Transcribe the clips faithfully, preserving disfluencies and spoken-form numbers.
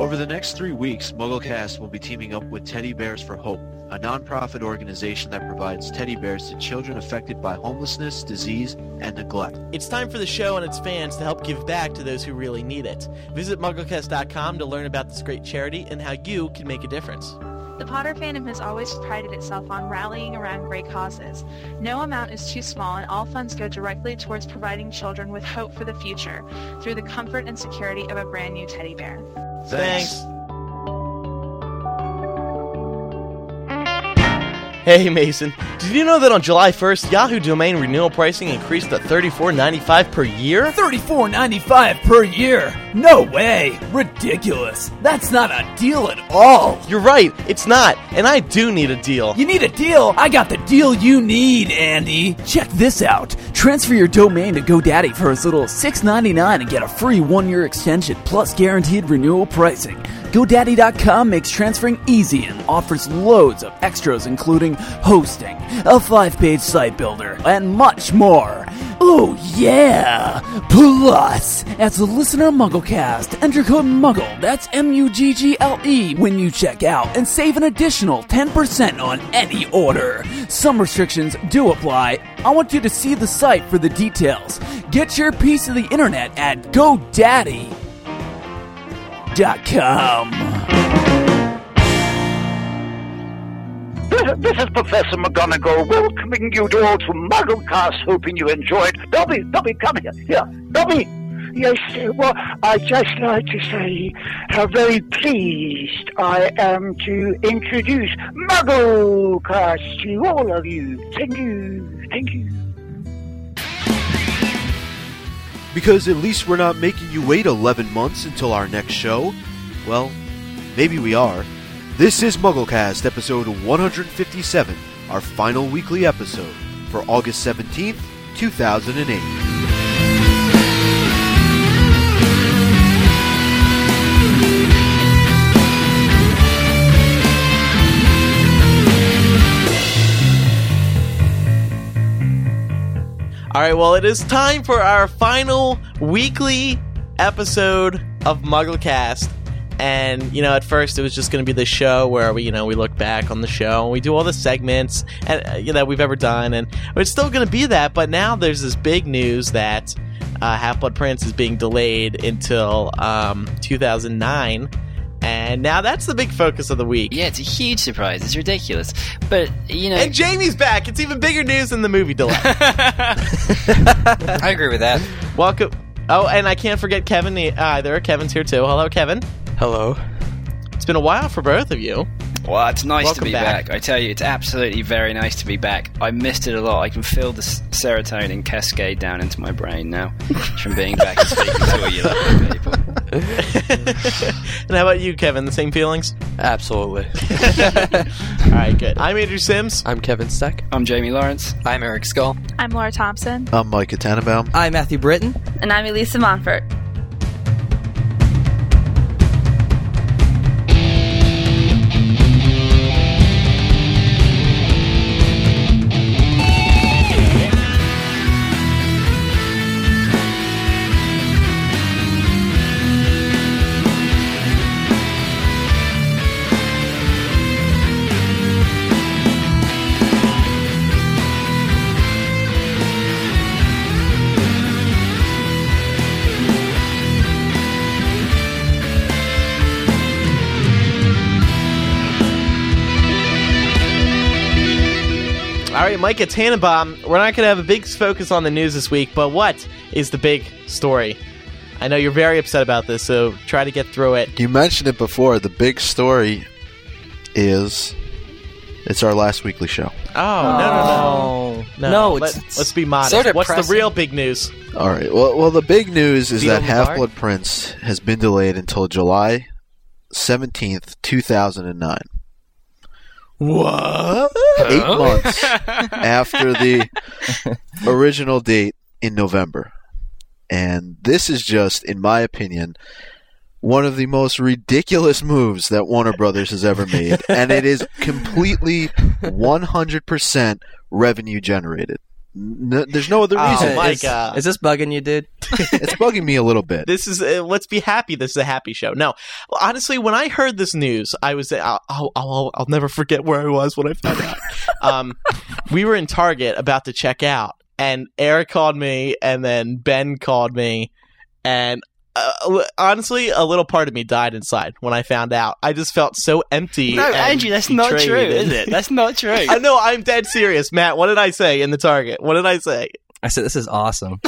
Over the next three weeks, MuggleCast will be teaming up with Teddy Bears for Hope, a non-profit organization that provides teddy bears to children affected by homelessness, disease, and neglect. It's time for the show and its fans to help give back to those who really need it. Visit MuggleCast dot com to learn about this great charity and how you can make a difference. The Potter fandom has always prided itself on rallying around great causes. No amount is too small, and all funds go directly towards providing children with hope for the future through the comfort and security of a brand new teddy bear. Thanks. Thanks. Hey Mason, did you know that on July first, Yahoo domain renewal pricing increased to thirty-four ninety-five per year? thirty-four ninety-five per year? No way! Ridiculous! That's not a deal at all! You're right, it's not, and I do need a deal. You need a deal? I got the deal you need, Andy! Check this out. Transfer your domain to GoDaddy for as little as six ninety-nine and get a free one-year extension plus guaranteed renewal pricing. GoDaddy dot com makes transferring easy and offers loads of extras including hosting, a five-page site builder, and much more. Oh yeah! Plus, as a listener of MuggleCast, enter code MUGGLE, that's M U G G L E, when you check out and save an additional ten percent on any order. Some restrictions do apply. I want you to see the site for the details. Get your piece of the internet at GoDaddy dot com. This is Professor McGonagall welcoming you all to MuggleCast, hoping you enjoyed. Dobby, Dobby, come here. Here, Dobby. Yes, well, I'd just like to say how very pleased I am to introduce MuggleCast to all of you. Thank you, thank you. Because at least we're not making you wait eleven months until our next show. Well, maybe we are. This is MuggleCast, episode one fifty-seven, our final weekly episode for August seventeenth, two thousand eight. All right, well, it is time for our final weekly episode of MuggleCast. And, you know, at first it was just going to be the show where we, you know, we look back on the show and we do all the segments and, uh, you know, we've ever done. And it's still going to be that. But now there's this big news that uh, Half-Blood Prince is being delayed until um, two thousand nine. And now that's the big focus of the week. Yeah, it's a huge surprise. It's ridiculous. But, you know... And Jamie's back. It's even bigger news than the movie delay. I agree with that. Welcome. Oh, and I can't forget Kevin either. Kevin's here too. Hello, Kevin. Hello. It's been a while for both of you. Well, it's nice Welcome to be back. back. I tell you, it's absolutely very nice to be back. I missed it a lot. I can feel the serotonin cascade down into my brain now from being back and speaking to all you lovely people. And how about you, Kevin? The same feelings? Absolutely. All right, good. I'm Andrew Sims. I'm Kevin Steck. I'm Jamie Lawrence. I'm Eric Skull. I'm Laura Thompson. I'm Micah Tannenbaum. I'm Matthew Britton. And I'm Elisa Monfort. All right, Micah Tannenbaum, we're not going to have a big focus on the news this week, but what is the big story? I know you're very upset about this, so try to get through it. You mentioned it before. The big story is it's our last weekly show. Oh, no, no, no. No, No, Let, it's- let's be modest. so What's the depressing. real big news? All right. Well, well, the big news is Beat that on the bar? Half-Blood Prince has been delayed until July seventeenth, two thousand nine. What? Eight months after the original date in November. And this is just, in my opinion, one of the most ridiculous moves that Warner Brothers has ever made. And it is completely one hundred percent revenue generated. N- there's no other Oh, reason. my is, God. is this bugging you, dude? It's bugging me a little bit. This is uh, let's be happy. This is a happy show. No, honestly, when I heard this news, I was I'll, I'll, I'll, I'll never forget where I was when I found out. Um, we were in Target about to check out, and Eric called me, and then Ben called me, and uh, honestly, a little part of me died inside when I found out. I just felt so empty. No, and Andrew, that's not betrayed. true, is it? That's not true. I know. I'm dead serious, Matt. What did I say in the Target? What did I say? I said, this is awesome.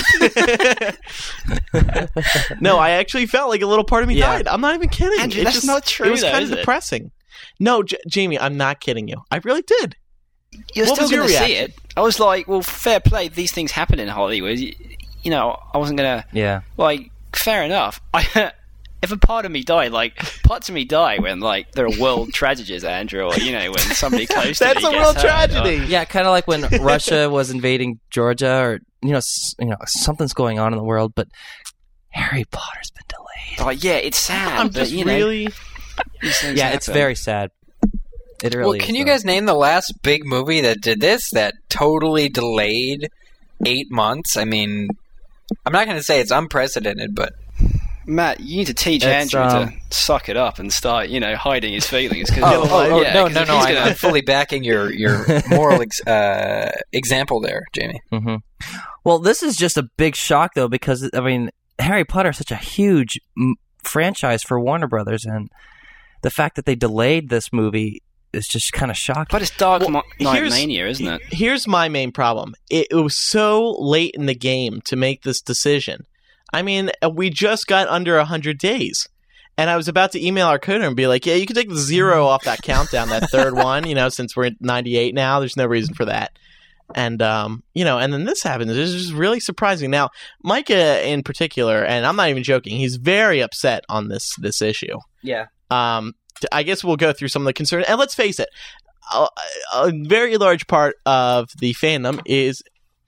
No, I actually felt like a little part of me Yeah. died. I'm not even kidding. Andrew, It that's just- not true, It was though, kind is of it? depressing. No, J- Jamie, I'm not kidding you. I really did. You're What still was your going to see reaction? it. I was like, well, fair play. These things happen in Hollywood. You, you know, I wasn't going to, Yeah. like, fair enough. I, if a part of me died, like, parts of me die when, like, there are world tragedies, Andrew, or, you know, when somebody close to That's me a gets real hurt, tragedy. Yeah, kind of like when Russia was invading Georgia, or you know, s- you know, something's going on in the world, but Harry Potter's been delayed. Or, like, yeah, it's sad, I'm but, just you know, really. these things Yeah, it's happen. very sad. It really Well, is, can you though. guys name the last big movie that did this, that totally delayed eight months? I mean, I'm not going to say it's unprecedented, but... Matt, you need to teach It's, Andrew um, to suck it up and start, you know, hiding his feelings. Cause Oh, oh, oh, yeah, no, 'cause no, if no, he's I'm, gonna- I'm fully backing your, your moral ex- uh, example there, Jamie. Mm-hmm. Well, this is just a big shock, though, because I mean, Harry Potter is such a huge m- franchise for Warner Brothers, and the fact that they delayed this movie is just kind of shocking. But it's Dark Well, Mo- Knight here's- Mania, isn't it? Here's my main problem. It, it was so late in the game to make this decision. I mean, uh, we just got under one hundred days. And I was about to email our coder and be like, yeah, you can take the zero off that countdown, that third one, you know, since we're at ninety-eight now. There's no reason for that. And, um, you know, and then this happens. It's just really surprising. Now, Micah in particular, and I'm not even joking, he's very upset on this this issue. Yeah. Um, I guess we'll go through some of the concerns. And let's face it, a, a very large part of the fandom is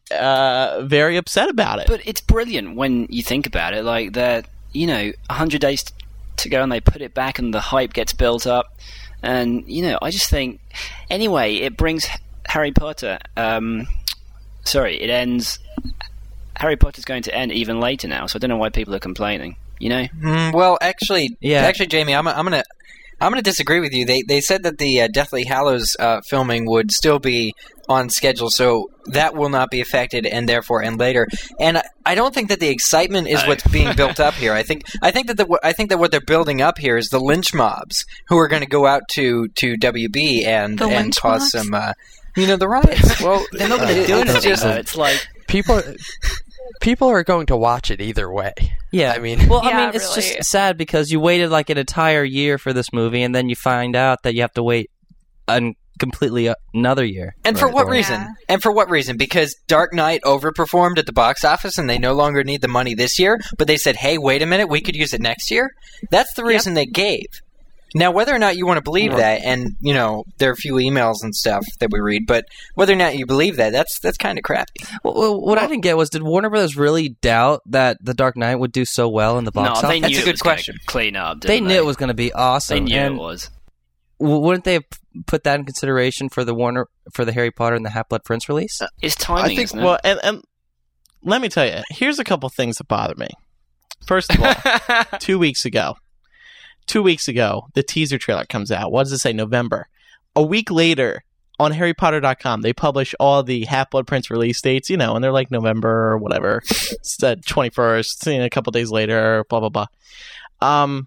uh, very upset about it. But it's brilliant when you think about it. Like that, you know, one hundred days t- to go, and they put it back, and the hype gets built up. And you know, I just think, anyway, it brings Harry Potter. Um, sorry, it ends. Harry Potter's going to end even later now, so I don't know why people are complaining. You know, Mm, well, actually, Yeah. actually, Jamie, I'm, I'm gonna, I'm gonna disagree with you. They, they said that the uh, Deathly Hallows uh, filming would still be on schedule, so that will not be affected, and therefore end later. And I, I don't think that the excitement is No. what's being built up here. I think, I think that the, I think that what they're building up here is the lynch mobs who are going to go out to, to W B and The and lynch cause mobs? some, uh, you know, the riots. Well, they're not going to it- do it's anything. just- though. It's like people people are going to watch it either way. Yeah, I mean- well, I Yeah, mean, it's really. just sad because you waited like an entire year for this movie, and then you find out that you have to wait an completely uh, another year. And for Right, what or- reason? Yeah. And for what reason? Because Dark Knight overperformed at the box office and they no longer need the money this year, but they said, hey, wait a minute, we could use it next year? That's the reason they gave. Now, whether or not you want to believe that, and, you know, there are a few emails and stuff that we read, but whether or not you believe that, that's that's kind of crappy. Well, well, what I didn't get was, did Warner Brothers really doubt that The Dark Knight would do so well in the no, box they office? knew That's a it good was gonna question. Clean up. They Didn't knew it was going to be awesome. They knew and it was. w- wouldn't they have put that in consideration for the Warner for the Harry Potter and the Half-Blood Prince release? It's timing, I think, isn't it? well, and, and let me tell you, here's a couple things that bother me. First of all, two weeks ago, two weeks ago, the teaser trailer comes out. What does it say? November. A week later, on Harry Potter dot com, they publish all the Half-Blood Prince release dates, you know, and they're like November or whatever. It's the twenty-first, you know, a couple days later, blah, blah, blah. Um,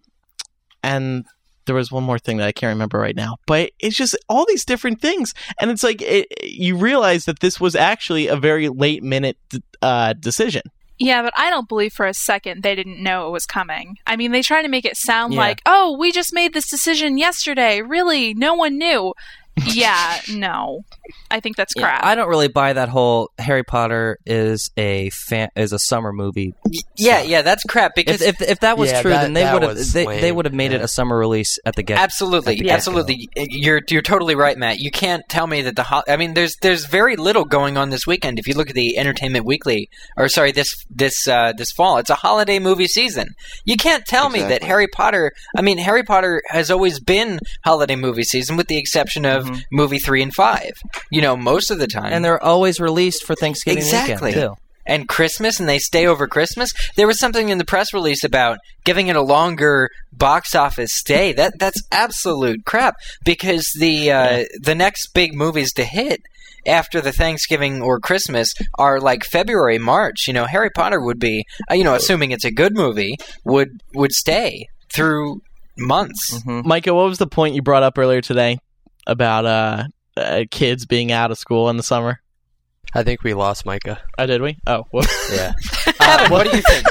and there was one more thing that I can't remember right now, but it's just all these different things. And it's like, it, you realize that this was actually a very late minute uh, decision. Yeah, but I don't believe for a second they didn't know it was coming. I mean, they try to make it sound Yeah. like, oh, we just made this decision yesterday. Really? No one knew. Yeah, no. I think that's Yeah, crap. I don't really buy that whole Harry Potter is a fan, is a summer movie. Y- yeah, yeah, that's crap because If, if if that was Yeah, true, that- then they that would have was they, lame, they would have made it yeah. a summer release at the get. Absolutely, at the get-go. absolutely. You're you're totally right, Matt. You can't tell me that the ho- I mean, there's there's very little going on this weekend. If you look at the Entertainment Weekly, or sorry, this this uh, this fall, it's a holiday movie season. You can't tell me that Exactly. Harry Potter. I mean, Harry Potter has always been holiday movie season, with the exception of Mhm. movie three and five. you know, most of the time. And they're always released for Thanksgiving exactly. weekend, too. And Christmas, and they stay over Christmas. There was something in the press release about giving it a longer box office stay. That that's absolute crap, because the uh, yeah. the next big movies to hit after the Thanksgiving or Christmas are like February, March. You know, Harry Potter would be, uh, you know, assuming it's a good movie, would would stay through months. Mm-hmm. Micah, what was the point you brought up earlier today about uh, uh, kids being out of school in the summer? I think we lost Micah. Oh, did we? Oh, whoops. Yeah. uh, what do you think?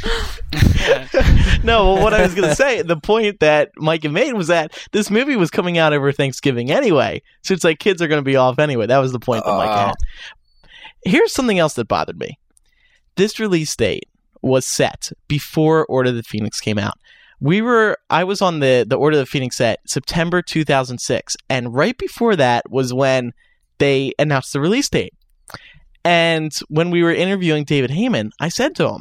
No, well, what I was going to say, the point that Micah made was that this movie was coming out over Thanksgiving anyway. So it's like kids are going to be off anyway. That was the point that uh, Micah had. Here's something else that bothered me. This release date was set before Order of the Phoenix came out. We were, I was on the, the Order of the Phoenix set September two thousand six. And right before that was when they announced the release date. And when we were interviewing David Heyman, I said to him,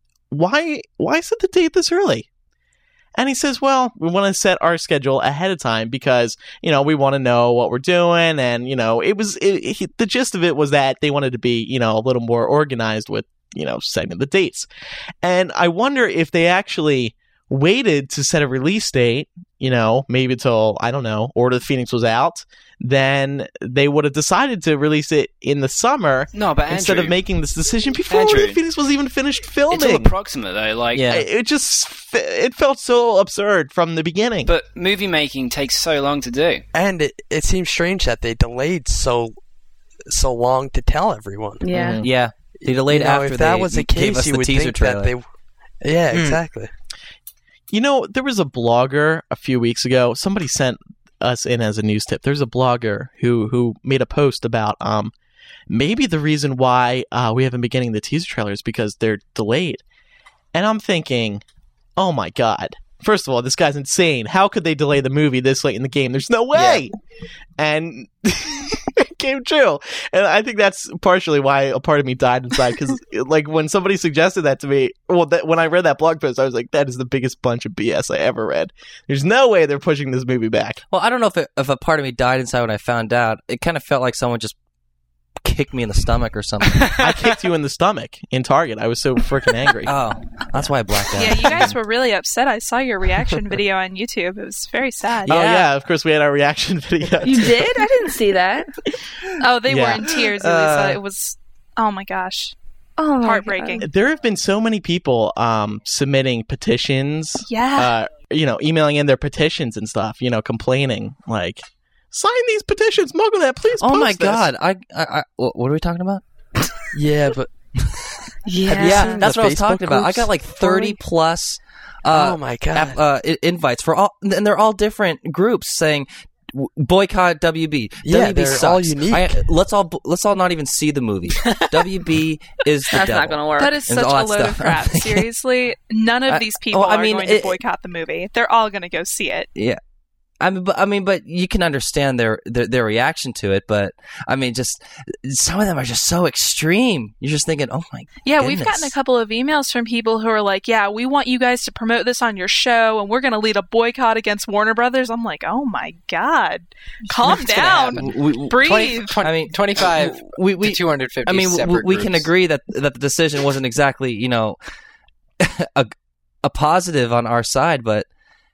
why why set the date this early? And he says, well, we want to set our schedule ahead of time because, you know, we want to know what we're doing. And, you know, it was it, it, the gist of it was that they wanted to be, you know, a little more organized with, you know, setting the dates. And I wonder if they actually waited to set a release date, you know, maybe till, I don't know, Order of the Phoenix was out, then they would have decided to release it in the summer no, but instead Andrew, of making this decision before Andrew, Order of the Phoenix was even finished filming. It's all approximate, though. Like, yeah. it, it just, it felt so absurd from the beginning. But movie making takes so long to do. And it, it seems strange that they delayed so so long to tell everyone. Yeah. Mm-hmm. Yeah. They delayed you know, after if that they was the gave case, us you the would teaser think trailer. that they... Yeah, Mm. exactly. You know, there was a blogger a few weeks ago. Somebody sent us in as a news tip. There's a blogger who who made a post about um maybe the reason why uh, we haven't been getting the teaser trailers because they're delayed. And I'm thinking, oh my god. First of all, this guy's insane. How could they delay the movie this late in the game? There's no way. Yeah. And it came true. And I think that's partially why a part of me died inside. Because, like, when somebody suggested that to me, well, that, when I read that blog post, I was like, that is the biggest bunch of B S I ever read. There's no way they're pushing this movie back. Well, I don't know if, it, if a part of me died inside when I found out. It kind of felt like someone just kicked me in the stomach or something. I kicked you in the stomach in Target. I was so freaking angry. Oh, that's why I blacked out. Yeah, you guys were really upset. I saw your reaction video on YouTube. It was very sad. Oh, yeah, of course we had our reaction video. You did? I didn't see that. Oh, they Yeah. were in tears. At Uh, least. It was, oh my gosh. Oh, my Heartbreaking. God. There have been so many people um, submitting petitions. Yeah. Uh, you know, emailing in their petitions and stuff, you know, complaining, like, sign these petitions, MuggleNet, please Oh post my this. god! I, I, I, what are we talking about? Yeah, but... Yeah. Have you Yeah, seen that's the what I was Facebook talking about. I groups got like for thirty it? plus. Uh, Oh my God. app- uh, i- invites for all, and they're all different groups saying w- boycott W B. Yeah, W B they're sucks. all unique. I, let's all let's all not even see the movie. W B is the That's devil. not going to work. That is And such all a that load of stuff. crap. Seriously, none of I- these people well, I are mean, going it- to boycott the movie. They're all going to go see it. Yeah. I mean, but I mean, but you can understand their, their their reaction to it. But I mean, just some of them are just so extreme. You're just thinking, oh my. Yeah, goodness. we've gotten a couple of emails from people who are like, yeah, we want you guys to promote this on your show, and we're going to lead a boycott against Warner Brothers. I'm like, oh my God. Calm What's gonna down. happen? We, we, Breathe. twenty, twenty, I mean, twenty-five we, we, to two hundred fifty I mean, we, separate we can groups. agree that that the decision wasn't exactly, you know, a, a positive on our side, but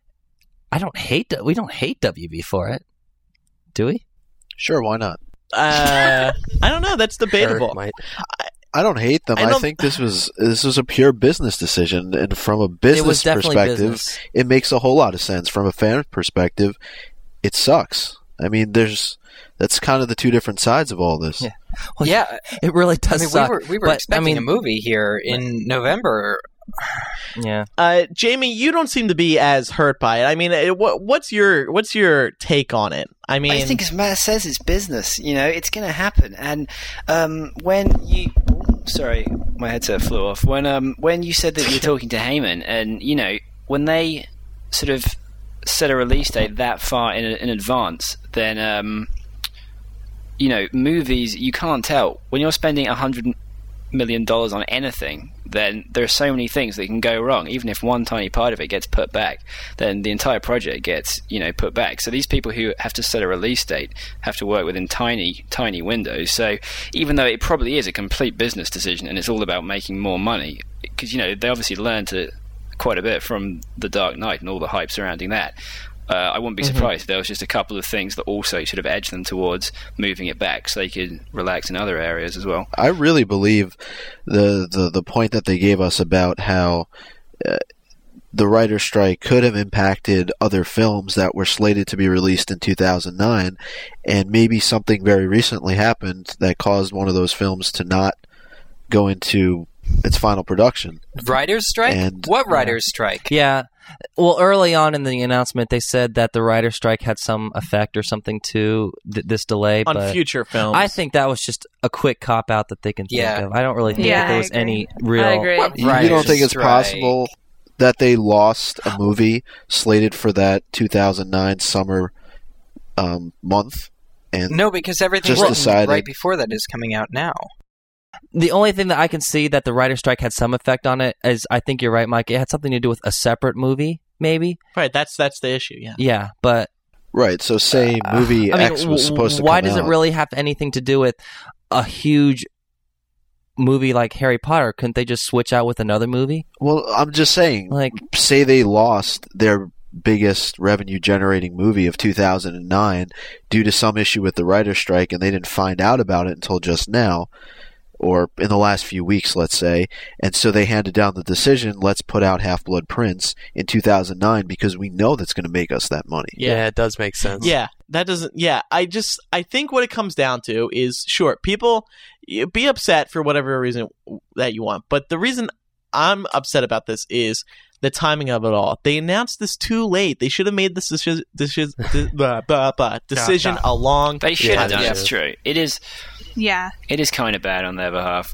I don't hate we don't hate W B for it, do we? Sure, why not? Uh, I don't know. That's debatable. Eric might. I don't hate them. I I, don't- think this was this was a pure business decision, and from a It was business definitely perspective, business. it makes a whole lot of sense. From a fan perspective, it sucks. I mean, there's that's kind of the two different sides of all this. Yeah. Well, Yeah, it really I does mean, suck. we were we were but, expecting I mean, a movie here in November. Yeah. Uh, Jamie, you don't seem to be as hurt by it. I mean, it, what, what's your what's your take on it? I mean, I think, as Matt says, it's business. You know, it's going to happen. And um, when you, sorry, my headset flew off. When um, when you said that you were talking to Heyman, and you know, when they sort of set a release date that far in in advance, then um, you know, movies you can't tell when you're spending a hundred million dollars on anything. then there are so many things that can go wrong. Even if one tiny part of it gets put back, then the entire project gets, you know, put back. So these people who have to set a release date have to work within tiny, tiny windows. So even though it probably is a complete business decision and it's all about making more money, because, you know, they obviously learned to quite a bit from The Dark Knight and all the hype surrounding that. Uh, I wouldn't be surprised mm-hmm. if there was just a couple of things that also should have edged them towards moving it back so they could relax in other areas as well. I really believe the the, the point that they gave us about how uh, the writer's strike could have impacted other films that were slated to be released in two thousand nine, and maybe something very recently happened that caused one of those films to not go into its final production. Writer's strike? And, what writer's strike? Yeah. Well, early on in the announcement, they said that the writer's strike had some effect or something to th- this delay. On but future films. I think that was just a quick cop-out that they can yeah. think of. I don't really think yeah, that there was any real... I agree. You, you don't think it's strike. possible that they lost a movie slated for that two thousand nine summer um, month? And No, because everything just decided, right before that is coming out now. The only thing that I can see that the writer's strike had some effect on it is, I think you're right, Mike, it had something to do with a separate movie, maybe? Right, that's that's the issue, yeah. Yeah, but... Right, so say movie uh, I mean, X was supposed to why come does out. it really have anything to do with a huge movie like Harry Potter? Couldn't they just switch out with another movie? Well, I'm just saying, Like, say they lost their biggest revenue-generating movie of two thousand nine due to some issue with the writer's strike, and they didn't find out about it until just now, or in the last few weeks, let's say, and so they handed down the decision, let's put out Half-Blood Prince in two thousand nine because we know that's going to make us that money. Yeah. Yeah, it does make sense. Yeah, that doesn't. Yeah, I just I think what it comes down to is sure, people you be upset for whatever reason that you want, but the reason I'm upset about this is the timing of it all. They announced this too late. They should have made this decision decision, blah, blah, blah, decision Nah, nah. a long. They should time have done ago. it. It's true. It is. Yeah. It is kind of bad on their behalf.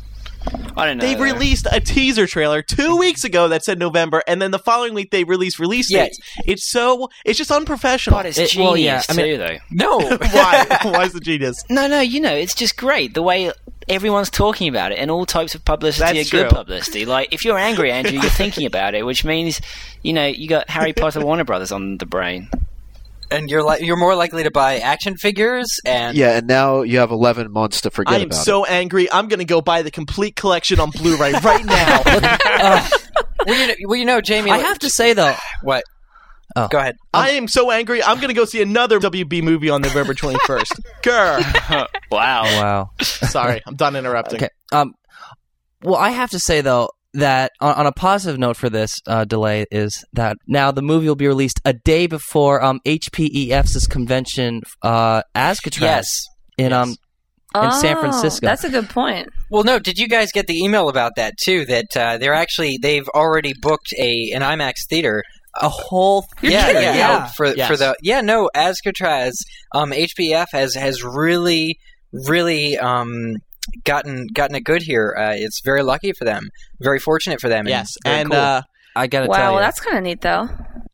I don't know. They though. released a teaser trailer two weeks ago that said November, and then the following week they released release Yeah. dates. It's so it's just unprofessional. But it's It- genius well, yeah, I mean- too, though. No. Why? Why is the genius? No, no, you know, it's just great the way everyone's talking about it, and all types of publicity That's are good true. publicity. Like, if you're angry, Andrew, you're thinking about it, which means, you know, you got Harry Potter Warner Brothers on the brain. And you're li- you're more likely to buy action figures and Yeah, and now you have eleven months to forget I am about so angry. I'm going to go buy the complete collection on Blu-ray right now. Uh, well, you know, well, you know, Jamie. I have to say, though... What? Oh. Go ahead. I am so angry. I'm going to go see another W B movie on November twenty-first. Grr. Wow. Wow. Sorry, I'm done interrupting. Okay. Um. Well, I have to say though that on, on a positive note for this uh, delay is that now the movie will be released a day before um H P E F's convention, uh, Ascatraz Yes. in Yes. um in San Francisco. Oh, that's a good point. Well, no. Did you guys get the email about that too? That uh, they're actually they've already booked a an IMAX theater. a whole Yeah, theater, yeah, yeah. For Yes. for the yeah no Ascatraz, um, H B F has has really really um gotten gotten it good here. Uh, it's very lucky for them, very fortunate for them. Yes, very and cool. uh, I gotta Wow, tell well, you, that's kind of neat, though.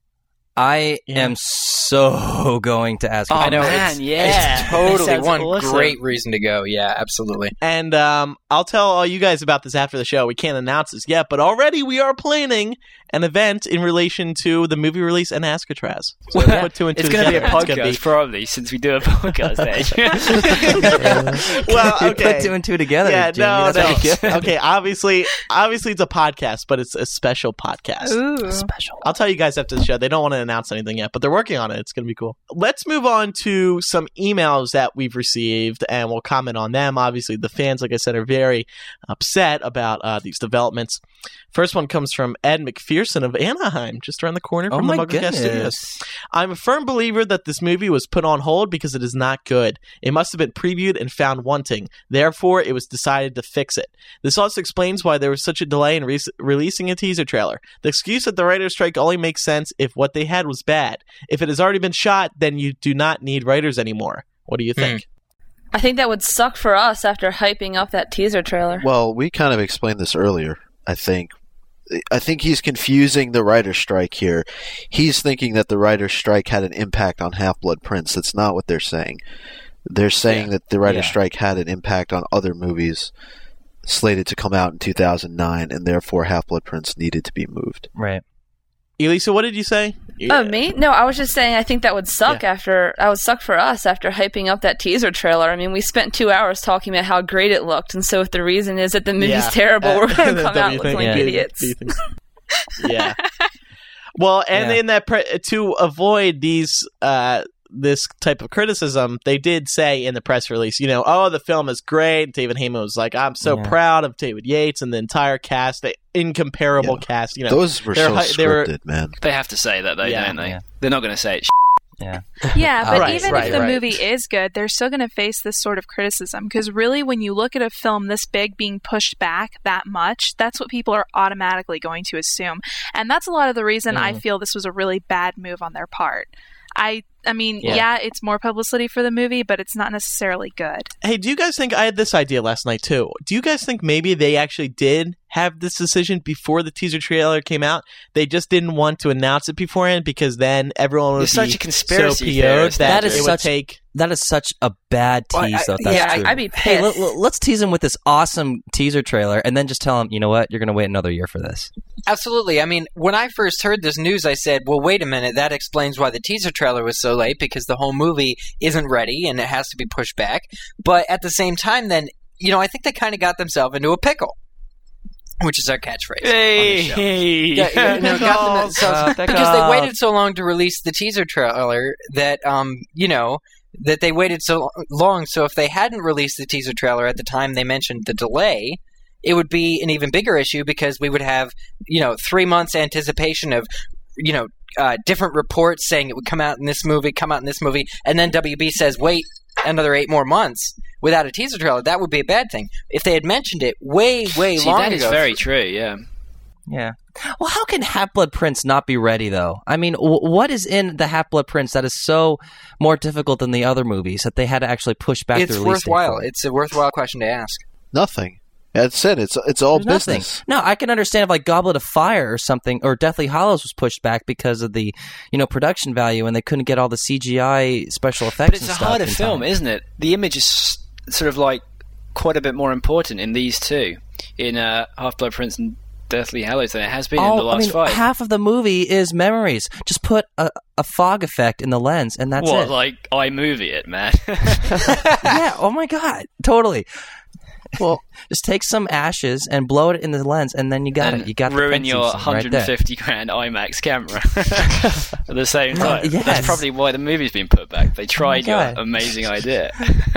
I Yeah. am so going to Ascatraz. Oh, I know man, it's, yeah. it's totally That sounds one awesome. great reason to go. Yeah, absolutely. and um, I'll tell all you guys about this after the show. We can't announce this yet, but already we are planning an event in relation to the movie release and Ascatraz. So Well, put two and two It's going to be a together. It's podcast, gonna be- probably, since we do a podcast age. well, You okay. put two and two together. Yeah, Jamie. no, That's no. pretty good. Okay, obviously, obviously it's a podcast, but it's a special podcast. Ooh. Special. I'll tell you guys after the show. They don't want to announce anything yet, but they're working on it. It's going to be cool. Let's move on to some emails that we've received, and we'll comment on them. Obviously, the fans, like I said, are very upset about uh, these developments. First one comes from Ed McPherson of Anaheim, just around the corner Oh from the my MuggleCast Studios. goodness. I'm a firm believer that this movie was put on hold because it is not good. It must have been previewed and found wanting. Therefore, it was decided to fix it. This also explains why there was such a delay in re- releasing a teaser trailer. The excuse that the writer's strike only makes sense if what they had was bad. If it has already been shot, then you do not need writers anymore. What do you think? I think that would suck for us after hyping up that teaser trailer. Well, we kind of explained this earlier, I think. I think he's confusing the writer's strike here. He's thinking that the writer's strike had an impact on Half-Blood Prince. That's not what they're saying. They're saying Yeah. that the writer's Yeah. strike had an impact on other movies. slated to come out in two thousand nine, and therefore Half-Blood Prince needed to be moved. Right. Elisa, what did you say? Oh, me? No, I was just saying I think that would suck Yeah. after, that would suck for us after hyping up that teaser trailer. I mean, we spent two hours talking about how great it looked, and so if the reason is that the movie's Yeah. terrible, Uh, we're going to don't come out you looking think? like Yeah. idiots. Do you think- yeah. Well, and Yeah. in that pre- to avoid these uh, this type of criticism, they did say in the press release, you know, oh, the film is great. David Heyman was like, I'm so Yeah. proud of David Yates and the entire cast, the incomparable Yeah. cast. You know, Those were they're so hi- they were- scripted, man. They have to say that, though, Yeah. don't they? Yeah. They're not going to say it. Yeah. Yeah, but Right, even right, if the right. movie is good, they're still going to face this sort of criticism. Because really, when you look at a film this big being pushed back that much, that's what people are automatically going to assume. And that's a lot of the reason I Mm. feel this was a really bad move on their part. I I mean, Yeah. yeah. it's more publicity for the movie, but it's not necessarily good. Hey, do you guys think I had this idea last night too? Do you guys think maybe they actually did have this decision before the teaser trailer came out? They just didn't want to announce it beforehand because then everyone would You're be such a conspiracy so P O'd theorist, that That is it would such- take. That is such a bad Well, tease, I- though. if That's yeah, true. I'd be Hey, pissed. let, let's tease him with this awesome teaser trailer, and then just tell him, you know what, you're going to wait another year for this. Absolutely. I mean, when I first heard this news, I said, well, wait a minute. That explains why the teaser trailer was so late, because the whole movie isn't ready and it has to be pushed back. But at the same time, then, you know, I think they kind of got themselves into a pickle, which is our catchphrase. on the show. Yeah, you know, got themselves, Uh, because they waited so long to release the teaser trailer that, um, you know, that they waited so long. So if they hadn't released the teaser trailer at the time they mentioned the delay, it would be an even bigger issue because we would have, you know, three months anticipation of, you know, uh, different reports saying it would come out in this movie, come out in this movie, and then W B says, wait another eight more months without a teaser trailer. That would be a bad thing. If they had mentioned it way, way See, long that is ago. very true, yeah. Yeah. Well, how can Half-Blood Prince not be ready, though? I mean, w- what is in the Half-Blood Prince that is so more difficult than the other movies that they had to actually push back It's the release date worthwhile. for? It's a worthwhile question to ask. Nothing. That's it. It's it's all There's nothing. business. No, I can understand if like Goblet of Fire or something, or Deathly Hallows was pushed back because of the, you know, production value, and they couldn't get all the C G I special effects. But it's and a stuff harder in film, time. isn't it? The image is sort of like quite a bit more important in these two, in uh, Half-Blood Prince and Deathly Hallows, than it has been in the Oh, last I mean, five. half of the movie is memories. Just put a, a fog effect in the lens, and that's what, it. like iMovie it, man? Yeah. Oh my God. Totally. Well, just take some ashes and blow it in the lens, and then you got and it. You got the ruin pencil your scene one hundred fifty right grand IMAX camera at the same time. yes. That's probably why the movie's been put back. They tried your God. amazing idea.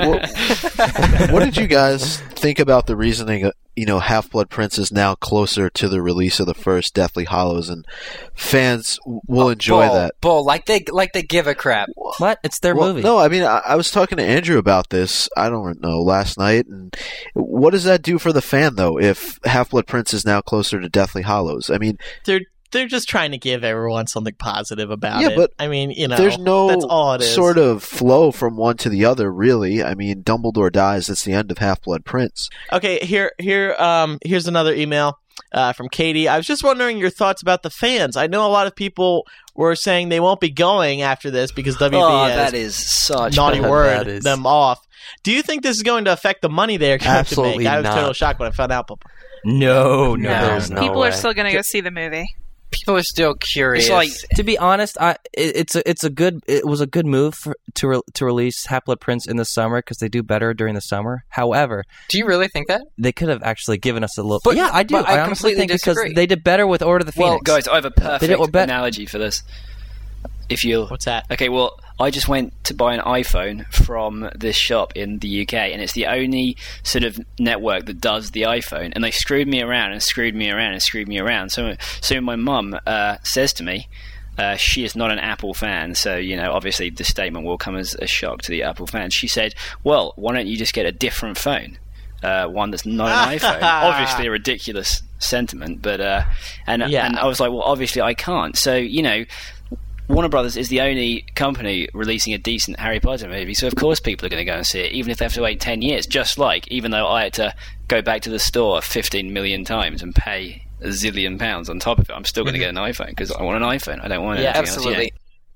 What did you guys think about the reasoning? uh, You know, Half-Blood Prince is now closer to the release of the first Deathly Hallows, and fans w- will enjoy Bull, that. Bull, like they like they give a crap. there. What? It's their Well, movie. No, I mean, I, I was talking to Andrew about this, I don't know, last night, and what does that do for the fan, though, if Half-Blood Prince is now closer to Deathly Hallows? I mean, They're they're just trying to give everyone something positive about Yeah, it. but I mean, you know, there's no that's all it is. sort of flow from one to the other, really. I mean, Dumbledore dies, that's the end of Half-Blood Prince. Okay, here, here, um, here's another email uh, from Katie. I was just wondering your thoughts about the fans. I know a lot of people were saying they won't be going after this because W B Oh, has that is such naughty bad- word that is- them off. Do you think this is going to affect the money they're going Absolutely to make? I was not. totally shocked when I found out. But No, no, No, there's no people way. are still going to go see the movie. People are still curious. It's like To be honest, I it, it's a it's a good it was a good move for, to re, to release Half-Blood Prince in the summer because they do better during the summer. However, do you really think that? they could have actually given us a little. But- yeah, I do. but I I, honestly completely think disagree. because they did better with Order of the well, Phoenix. guys, I have a They perfect did what bet- analogy for this. If you what's that? Okay, well, I just went to buy an iPhone from this shop in the U K, and it's the only sort of network that does the iPhone. And they screwed me around and screwed me around and screwed me around. So, so my mum uh, says to me, uh, she is not an Apple fan, so you know, obviously, this statement will come as a shock to the Apple fans. She said, "Well, why don't you just get a different phone?" Uh, one that's not an iPhone. Obviously, a ridiculous sentiment, but uh, and Yeah. and I was like, well, obviously, I can't. So you know. Warner Brothers is the only company releasing a decent Harry Potter movie, so of course people are going to go and see it, even if they have to wait ten years. Just like, even though I had to go back to the store fifteen million times and pay a zillion pounds on top of it, I'm still going to get an iPhone because I want an iPhone. I don't want Yeah, anything else. absolutely.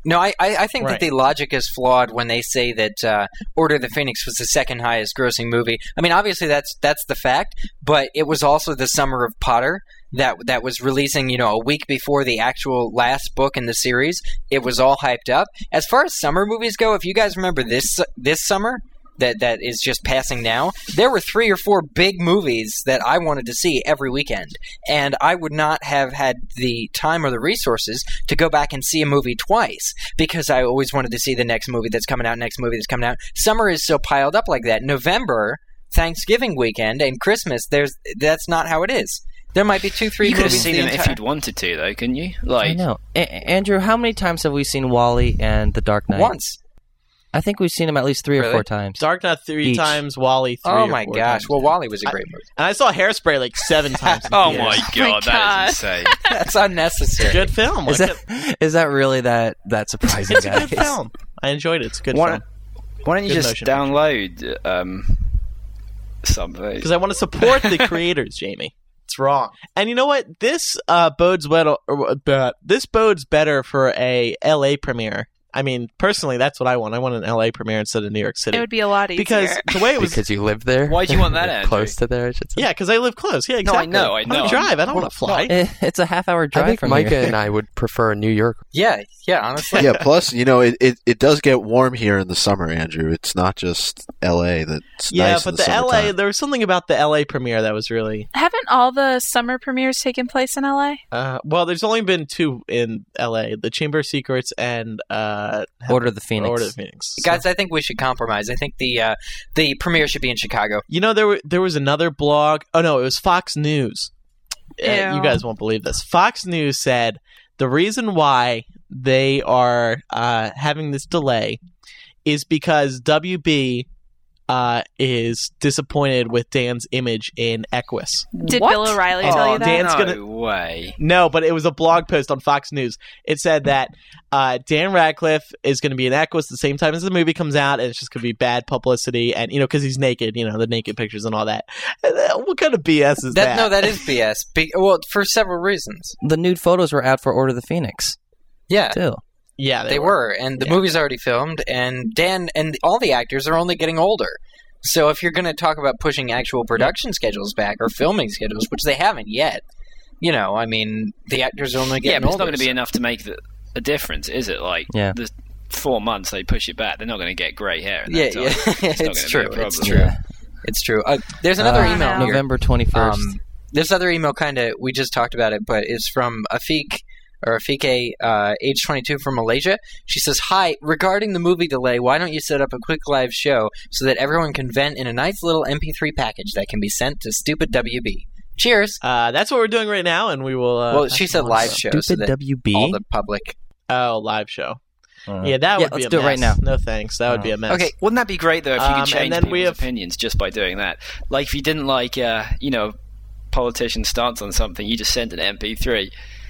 No, I, I, I think Right. that the logic is flawed when they say that uh, Order of the Phoenix was the second highest grossing movie. I mean, obviously that's that's the fact, but it was also the summer of Potter that that was releasing, you know, a week before the actual last book in the series. It was all hyped up. As far as summer movies go, if you guys remember this this summer that that is just passing now, there were three or four big movies that I wanted to see every weekend, and I would not have had the time or the resources to go back and see a movie twice because I always wanted to see the next movie that's coming out, next movie that's coming out. Summer is so piled up like that. November, Thanksgiving weekend, and Christmas, there's that's not how it is. There might be two, three You could have movies. seen the them if entire- you'd wanted to, though, couldn't you? I Like, know. A- Andrew, how many times have we seen Wall-E and The Dark Knight? Once. I think we've seen them at least three or Really? four times. Dark Knight three Each. times, Wall-E three Oh or my four gosh! times. Well, Wall-E was a great movie. And I saw Hairspray like seven times. in oh theaters. my god, that God. is insane. That's unnecessary. Good film. Is Like, that is that really that that surprising, it's a guys? good film. I enjoyed it. It's a good Why, film. why don't you Good just motion download um, something? Because I want to support the creators, Jamie. It's wrong. And you know what? This uh, bodes well. Or, uh, this bodes better for a L A premiere. I mean, personally, that's what I want. I want an L A premiere instead of New York City. It would be a lot easier. because the way it was. Because you live there? Why'd you want that, Or Andrew? Close to there, I should say. Yeah, because I live close. Yeah, No, I exactly. know, I I'm know. gonna drive. I don't want to fly. Eh, It's a half hour drive I think from Micah here. and I would prefer New York. Yeah, yeah. Honestly, Yeah, plus, you know, it, it, it does get warm here in the summer, Andrew. It's not just L A that's Yeah, nice in but the, the L A, summertime. there was something about the L A premiere that was really. Haven't all the summer premieres taken place in L A? Uh, well, there's only been two in L A: the Chamber of Secrets and uh, Order of the Phoenix. Order of the Phoenix. guys, I think we should compromise. I think the uh, the premiere should be in Chicago. You know, there were, there was another blog. Oh no, it was Fox News. Uh, Ew. you guys won't believe this. Fox News said the reason why they are uh, having this delay is because W B uh, is disappointed with Dan's image in Equus. Did What? Bill O'Reilly Oh, tell you that? Dan's no gonna- way. No, but it was a blog post on Fox News. It said that uh, Dan Radcliffe is going to be in Equus at the same time as the movie comes out, and it's just going to be bad publicity, and you know, because he's naked, you know, the naked pictures and all that. And, uh, What kind of B S is That, that? no, that is B S. Be, well, for several reasons. The nude photos were out for Order of the Phoenix Yeah, too. yeah, they, were. and the Yeah. movie's already filmed, and Dan and all the actors are only getting older. So if you're going to talk about pushing actual production schedules back or filming schedules, which they haven't yet, you know, I mean, the actors are only getting Yeah, but it's older. not going to be enough to make the, a difference, is it? Like, Yeah. the four months they push it back, they're not going to get grey hair. In Yeah, that yeah, time. It's, not it's gonna be a true. problem. It's true. It's true. Uh, there's another Uh, email here. November twenty-first. Um, this other email kind of, we just talked about it, but it's from Afik, or Afike, uh, age twenty-two from Malaysia. She says, hi, regarding the movie delay, why don't you set up a quick live show so that everyone can vent in a nice little M P three package that can be sent to stupid W B? Cheers. Uh, that's what we're doing right now, and we will. Uh, Well, she said live show, so Stupid that W B. all the public. oh, live show. Uh, Yeah, that would yeah, be let's a do it right mess. now. No thanks. That would be a mess. Okay, wouldn't that be great though if you Um, could and change then people's we have- opinions just by doing that? Like if you didn't like, uh, you know, politician's stance on something, you just sent an M P three,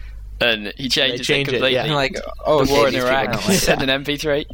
and he changes change it it, completely. yeah. Like, oh, the okay, war in these people Iraq, don't like send that. an M P three.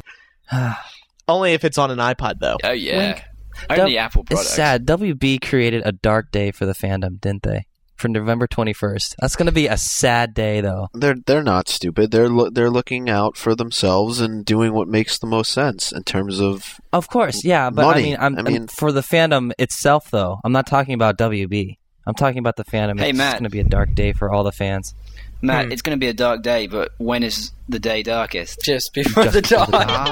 Only if it's on an iPod, though. Oh yeah, Wink. only W- Apple products. It's sad. W B created a dark day for the fandom, didn't they? For November twenty-first. That's going to be a sad day, though. They're they're not stupid. They're lo- they're looking out for themselves and doing what makes the most sense in terms of Of course, yeah, but Money. I mean, I'm, I I'm- mean- for the fandom itself, though. I'm not talking about W B. I'm talking about the fandom. Hey, it's Matt. going to be a dark day for all the fans. Matt, Hmm. it's going to be a dark day, but when is the day darkest? Just before Just the before dawn. the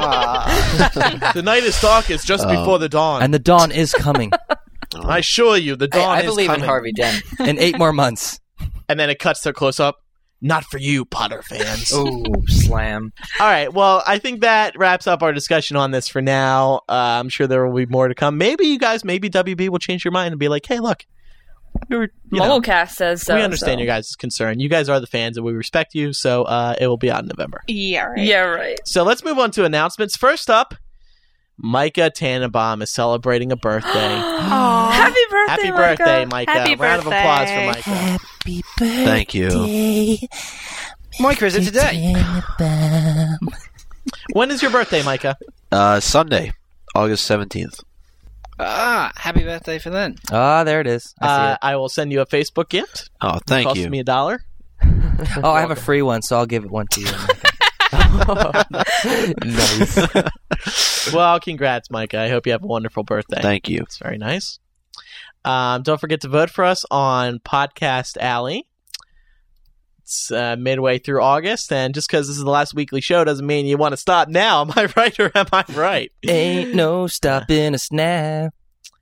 Ah. the night is darkest just Oh. before the dawn. And the dawn is coming I assure you, the Hey, dawn I is believe coming. in Harvey Dent. in eight more months. And then it cuts to close up. Not for you, Potter fans. Ooh, slam. All right. Well, I think that wraps up our discussion on this for now. Uh, I'm sure there will be more to come. Maybe you guys, maybe W B will change your mind and be like, hey, look. We were, you know, Mugglecast says so. we understand so. your guys' concern. You guys are the fans and we respect you. So uh, it will be out in November. Yeah, right. Yeah, right. So let's move on to announcements. First up, Micah Tannenbaum is celebrating a birthday. Aw. Happy birthday, Happy Micah. birthday, Micah. Happy Round of birthday. applause for Micah. Happy birthday. Thank you. Micah, is it today? When is your birthday, Micah? Uh, Sunday, August seventeenth. Ah, happy birthday for then. Ah, there it is. I see Uh, it. I will send you a Facebook gift. Oh, It thank costs you. me a dollar. Oh, I have a free one, so I'll give it one to you. Nice. Well, congrats, Micah. I hope you have a wonderful birthday. Thank you. It's very nice. Um, don't forget to vote for us on Podcast Alley. It's uh, midway through August, and just because this is the last weekly show doesn't mean you want to stop now. Am I right or am I right? Ain't no stopping us now.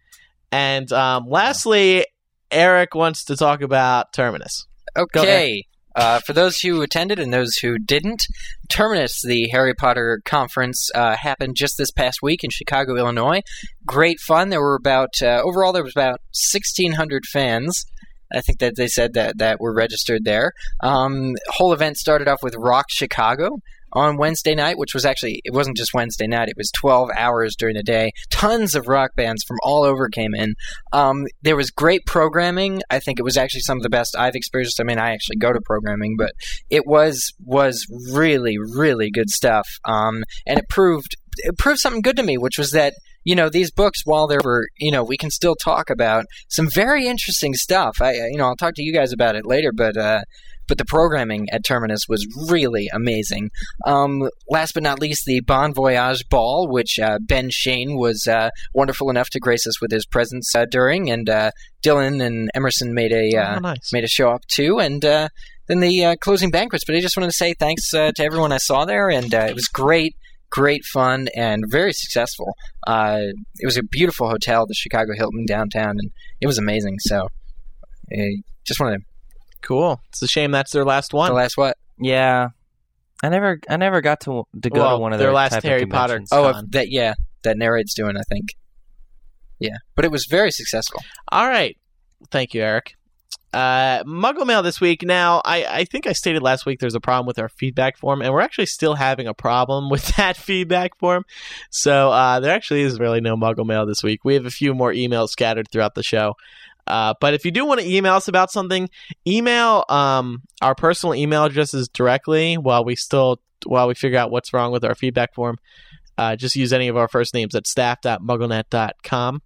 And um, lastly, Eric wants to talk about Terminus. Okay. Uh, for those who attended and those who didn't, Terminus, the Harry Potter conference, uh, happened just this past week in Chicago, Illinois. Great fun. There were about, uh, overall, there was about sixteen hundred fans. I think that they said that, that were registered there. Um, whole event started off with Rock Chicago on Wednesday night, which was actually, it wasn't just Wednesday night, it was twelve hours during the day. Tons of rock bands from all over came in. Um, there was great programming. I think it was actually some of the best I've experienced. I mean, I actually go to programming, but it was was really, really good stuff. Um, and it proved it proved something good to me, which was that, you know, these books, while they were, you know, we can still talk about some very interesting stuff. I, you know, I'll talk to you guys about it later, but, uh, but the programming at Terminus was really amazing. Um, last but not least, the Bon Voyage Ball, which uh, Ben Shane was uh, wonderful enough to grace us with his presence uh, during, and uh, Dylan and Emerson made a uh, Oh, nice. made a show up too, and uh, then the uh, closing banquets. But I just wanted to say thanks uh, to everyone I saw there, and uh, it was great. Great fun and very successful. Uh, it was a beautiful hotel, the Chicago Hilton downtown, and it was amazing. So, I just wanted to. Cool. It's a shame that's their last one. The last what? Yeah, I never, I never got to to go Well, to one of their their last type of Harry Potter conventions. Oh, Con. that yeah, that Narrate's doing, I think. Yeah, but it was very successful. All right. Thank you, Eric. Uh, Muggle Mail this week. Now, I, I think I stated last week there's a problem with our feedback form, and we're actually still having a problem with that feedback form. So uh, there actually is really no Muggle Mail this week. We have a few more emails scattered throughout the show. Uh, but if you do want to email us about something, email um, our personal email addresses directly while we still while we figure out what's wrong with our feedback form. Uh, just use any of our first names at staff dot mugglenet dot com,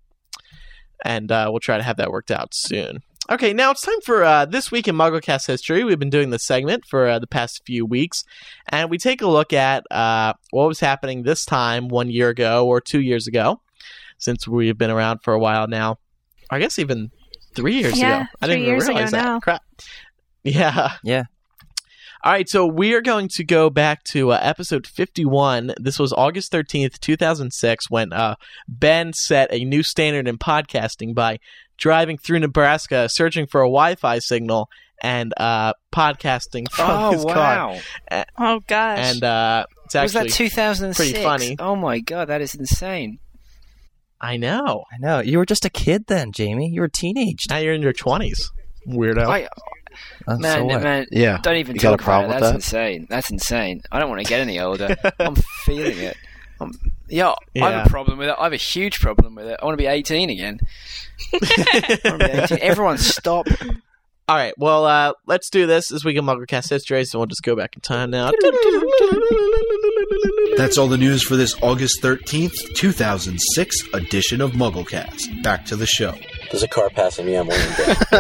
and uh, we'll try to have that worked out soon. Okay, now it's time for uh, This Week in MuggleCast History. We've been doing this segment for uh, the past few weeks, and we take a look at uh, what was happening this time one year ago or two years ago, since we've been around for a while now. I guess even three years Yeah, ago. I three didn't even years ago realize that. now. Crap. Yeah. Yeah. All right, so we are going to go back to uh, episode fifty-one. This was August thirteenth, two thousand six, when uh, Ben set a new standard in podcasting by driving through Nebraska, searching for a Wi-Fi signal, and uh, podcasting from Oh, his wow. car. Oh, gosh. And uh, it's Was actually that two thousand six? pretty funny. Oh my god, that is insane. I know. I know. You were just a kid then, Jamie. You were teenaged. Now you're in your twenties. Weirdo. I, Uh, man, so what? man, Yeah. don't even You got a talk about problem it. with That's that? insane. That's insane. I don't want to get any older. I'm feeling it. I'm, yeah, I Yeah. have a problem with it. I have a huge problem with it. I want to be eighteen again. I want to be eighteen. Everyone stop. All right, well, uh, let's do this this week in MuggleCast History, so we'll just go back in time now. That's all the news for this August thirteenth, two thousand six edition of MuggleCast. Back to the show. There's a car passing me. I'm waiting.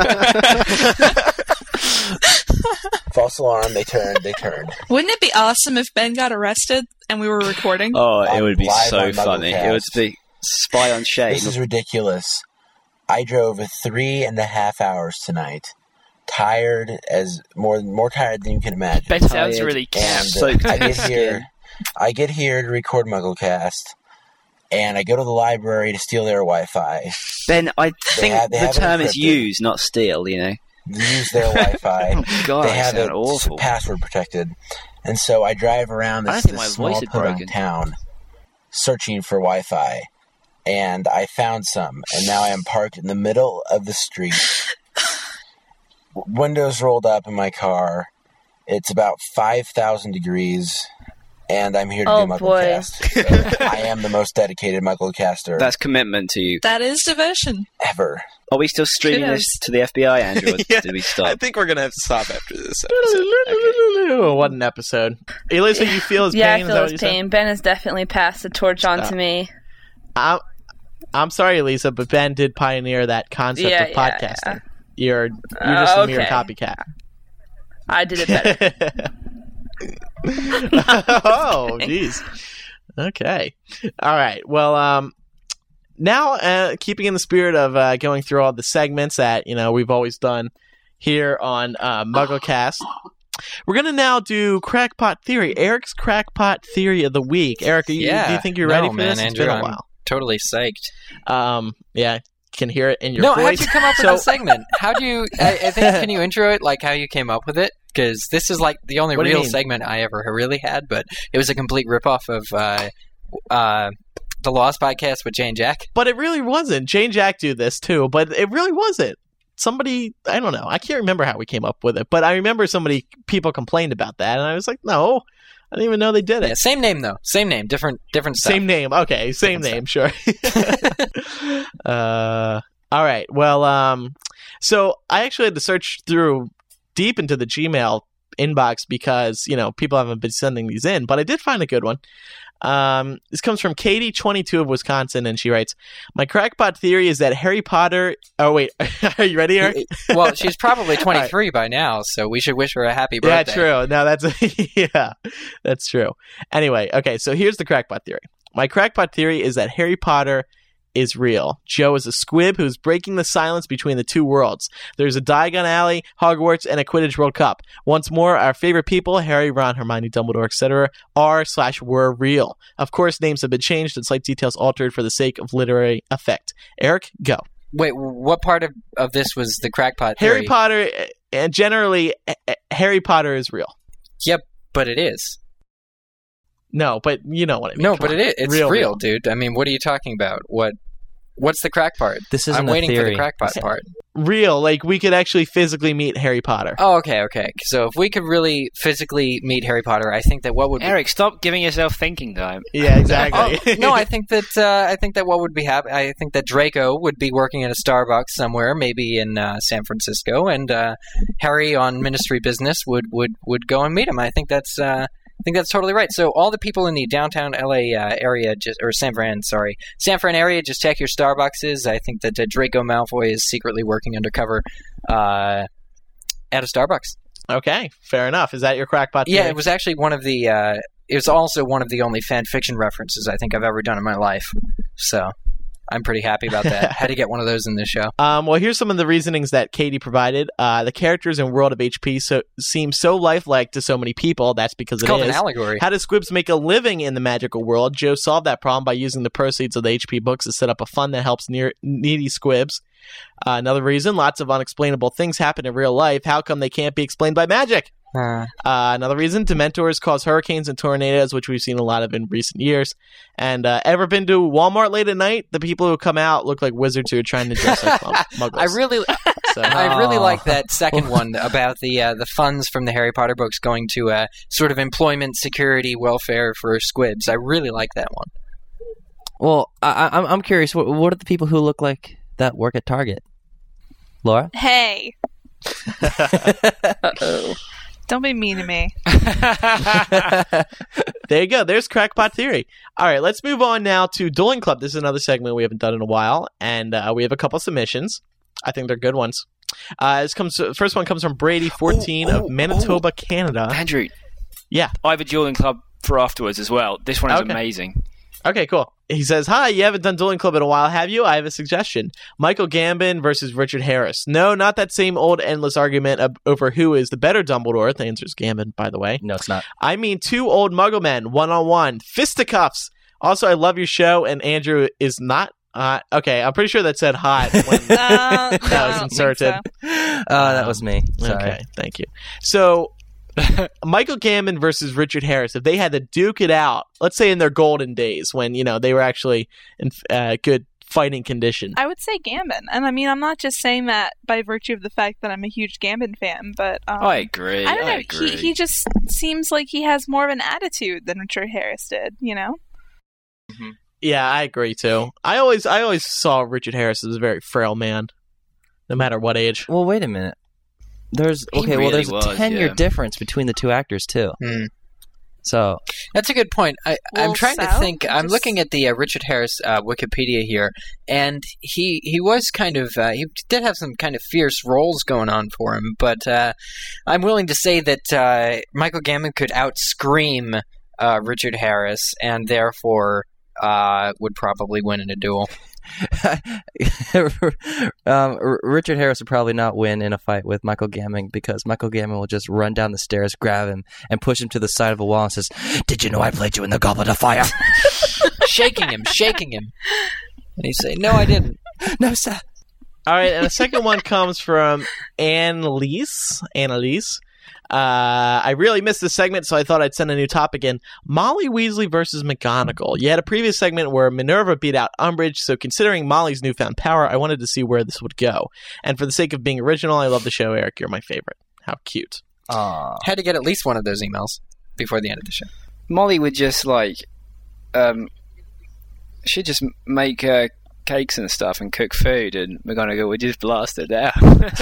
False alarm. They turned. They turned. Wouldn't it be awesome if Ben got arrested and we were recording? Oh, it I'm would be live so on funny. MuggleCast. It would be spy on Shane. This is ridiculous. I drove three and a half hours tonight. Tired as more more tired than you can imagine. Ben sounds really And so uh, I get here. I get here to record MuggleCast, and I go to the library to steal their Wi-Fi. Ben, I think have- they the have it term is encrypted. use, not steal, you know. Use their Wi-Fi. Oh, God, they I have sound it awful. password protected, and so I drive around I this, don't think this my voice small is podunk broken. town, searching for Wi-Fi, and I found some, and now I am parked in the middle of the street. W- Windows rolled up in my car. It's about five thousand degrees, and I'm here to Oh, do boy. MuggleCast. So I am the most dedicated MuggleCaster That's commitment to you. That is devotion. ever. Are we still streaming Kudos. this to the F B I, Andrew, or Yeah, did we stop? I think we're going to have to stop after this episode. What an episode. Elisa, you feel his yeah, pain? I Is that feel what his you said? pain. Ben has definitely passed the torch on Oh. to me. I'm, I'm sorry, Elisa, but Ben did pioneer that concept Yeah, of yeah, podcasting. yeah. You're, you're Uh, just a mere okay. copycat. I did it better. Oh, jeez. Okay. All right. Well, um, now uh, keeping in the spirit of uh, going through all the segments that you know we've always done here on uh, MuggleCast, we're gonna now do Crackpot Theory. Eric's Crackpot Theory of the week. Eric, you, yeah. do you think you're no, ready for man, this? It's Andrew, been a I'm while. Totally psyched. Um, yeah, can hear it in your no, voice. how'd you come up with So- this segment? How do you? I, I think can you intro it like how you came up with it? Because this is like the only What do you real mean? segment I ever really had, but it was a complete ripoff of uh, uh, the Lost Podcast with Jane Jack. But it really wasn't. Jane Jack do this too, but it really wasn't. Somebody, I don't know. I can't remember how we came up with it, but I remember somebody, people complained about that, and I was like, no, I didn't even know they did it. Yeah, same name though. Same name, different different stuff. Same name. Okay, same name, sure. uh, all right. Well, um, so I actually had to search through deep into the Gmail inbox because, you know, people haven't been sending these in, but I did find a good one. Um, this comes from Katie, twenty-two of Wisconsin, and she writes, "My crackpot theory is that Harry Potter." Oh wait, are you ready, Eric? Well, she's probably twenty-three by now, so we should wish her a happy birthday. Yeah, true. No, that's yeah, that's true. Anyway, okay, so here's the crackpot theory. My crackpot theory is that Harry Potter is real. Joe is a squib who's breaking the silence between the two worlds. There's a Diagon Alley, Hogwarts, and a Quidditch World Cup. Once more, our favorite people, Harry, Ron, Hermione, Dumbledore, et cetera, are slash were real. Of course, names have been changed and slight details altered for the sake of literary effect. Eric, go. Wait, what part of, of this was the crackpot theory? Harry Potter, and generally, Harry Potter is real. Yep, but it is. No, but you know what I mean. No, Come but on. it is. It's real, real, real, dude. I mean, what are you talking about? What? What's the crack part? This isn't I'm a waiting for the theory. crackpot part. Real, like we could actually physically meet Harry Potter. Oh, okay, okay. So if we could really physically meet Harry Potter, I think that what would be... Eric, stop giving yourself thinking time. Yeah, exactly. Oh, no, I think that uh, I think that what would be happening. I think that Draco would be working at a Starbucks somewhere, maybe in uh, San Francisco, and uh, Harry on ministry business would, would, would go and meet him. I think that's uh, I think that's totally right. So all the people in the downtown L A uh, area, just or San Fran, sorry, San Fran area, just check your Starbucks. I think that uh, Draco Malfoy is secretly working undercover uh, at a Starbucks. Okay, fair enough. Is that your crackpot theory? Yeah, it was actually one of the. Uh, it was also one of the only fan fiction references I think I've ever done in my life. So I'm pretty happy about that. Had to get one of those in this show. Um, well, here's some of the reasonings that Katie provided. Uh, the characters in World of H P so, seem so lifelike to so many people. That's because It's it called is. an allegory. How do squibs make a living in the magical world? Joe solved that problem by using the proceeds of the H P books to set up a fund that helps near, needy squibs. Uh, another reason, lots of unexplainable things happen in real life. How come they can't be explained by magic? Uh, Uh, another reason, Dementors cause hurricanes and tornadoes, which we've seen a lot of in recent years. And uh, ever been to Walmart late at night? The people who come out look like wizards who are trying to dress like mug- muggles. I really, So- I really Aw. like that second one about the uh, the funds from the Harry Potter books going to uh, sort of employment, security, welfare for squibs. I really like that one. Well, I, I, I'm I'm curious. What, what are the people who look like that work at Target? Laura? Hey. Don't be mean to me. There you go. There's Crackpot Theory. All right, let's move on now to Dueling Club. This is another segment we haven't done in a while, and uh, we have a couple submissions. I think they're good ones. Uh, this comes. First one comes from Brady, fourteen Oh, of oh, Manitoba, Canada. Andrew. Yeah. I have a dueling club for afterwards as well. This one is Okay. amazing. Okay, cool. He says, "Hi, you haven't done Dueling Club in a while, have you? I have a suggestion. Michael Gambon versus Richard Harris. No, not that same old endless argument ab- over who is the better Dumbledore. The answer is Gambon, by the way. No, it's not. I mean two old Muggle men, one-on-one, fisticuffs. Also, I love your show, and Andrew is not... Uh, okay, I'm pretty sure that said hot when Uh, that no, I was don't inserted. think Oh, that was me. Sorry. Okay, thank you. So, Michael Gambon versus Richard Harris, if they had to duke it out, let's say in their golden days when, you know, they were actually in uh, good fighting condition. I would say Gambon. And I mean, I'm not just saying that by virtue of the fact that I'm a huge Gambon fan, but... Um, I agree. I don't know. I agree. He, he just seems like he has more of an attitude than Richard Harris did, you know? Yeah, I agree too. I always I always saw Richard Harris as a very frail man, no matter what age. Well, wait a minute. There's He okay. well, really there's was, a ten year yeah. difference between the two actors too. Hmm. So that's a good point. I, I'm Well, trying to so, think. I'm just- looking at the uh, Richard Harris uh, Wikipedia here, and he he was kind of uh, he did have some kind of fierce roles going on for him. But uh, I'm willing to say that uh, Michael Gambon could outscream uh, Richard Harris, and therefore uh, would probably win in a duel. um, R- Richard Harris would probably not win in a fight with Michael Gambon because Michael Gambon will just run down the stairs, grab him, and push him to the side of a wall and says, "Did you know I played you in the Goblet of Fire?" shaking him, shaking him, and he say, "No, I didn't." No, sir. All right, and the second one comes from Annalise. Annalise. Uh, I really missed this segment, so I thought I'd send a new topic in. Molly Weasley versus McGonagall. You had a previous segment where Minerva beat out Umbridge, so considering Molly's newfound power, I wanted to see where this would go. And for the sake of being original, I love the show, Eric. You're my favorite. How cute. Aww. Had to get at least one of those emails before the end of the show. Molly would just like, um, she'd just make uh, cakes and stuff and cook food, and McGonagall would just blast her down.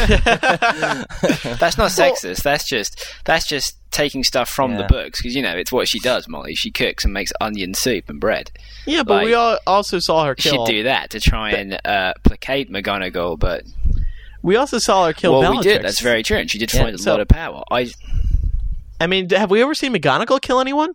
That's not sexist. That's just that's just taking stuff from Yeah. the books because you know it's what she does. Molly, she cooks and makes onion soup and bread. Yeah, but Like, we all also saw her kill. She'd do that to try and uh, placate McGonagall, but We also saw her kill well, Bellatrix. we did. That's very true, and she did Yeah, find a so- lot of power. I I mean, have we ever seen McGonagall kill anyone?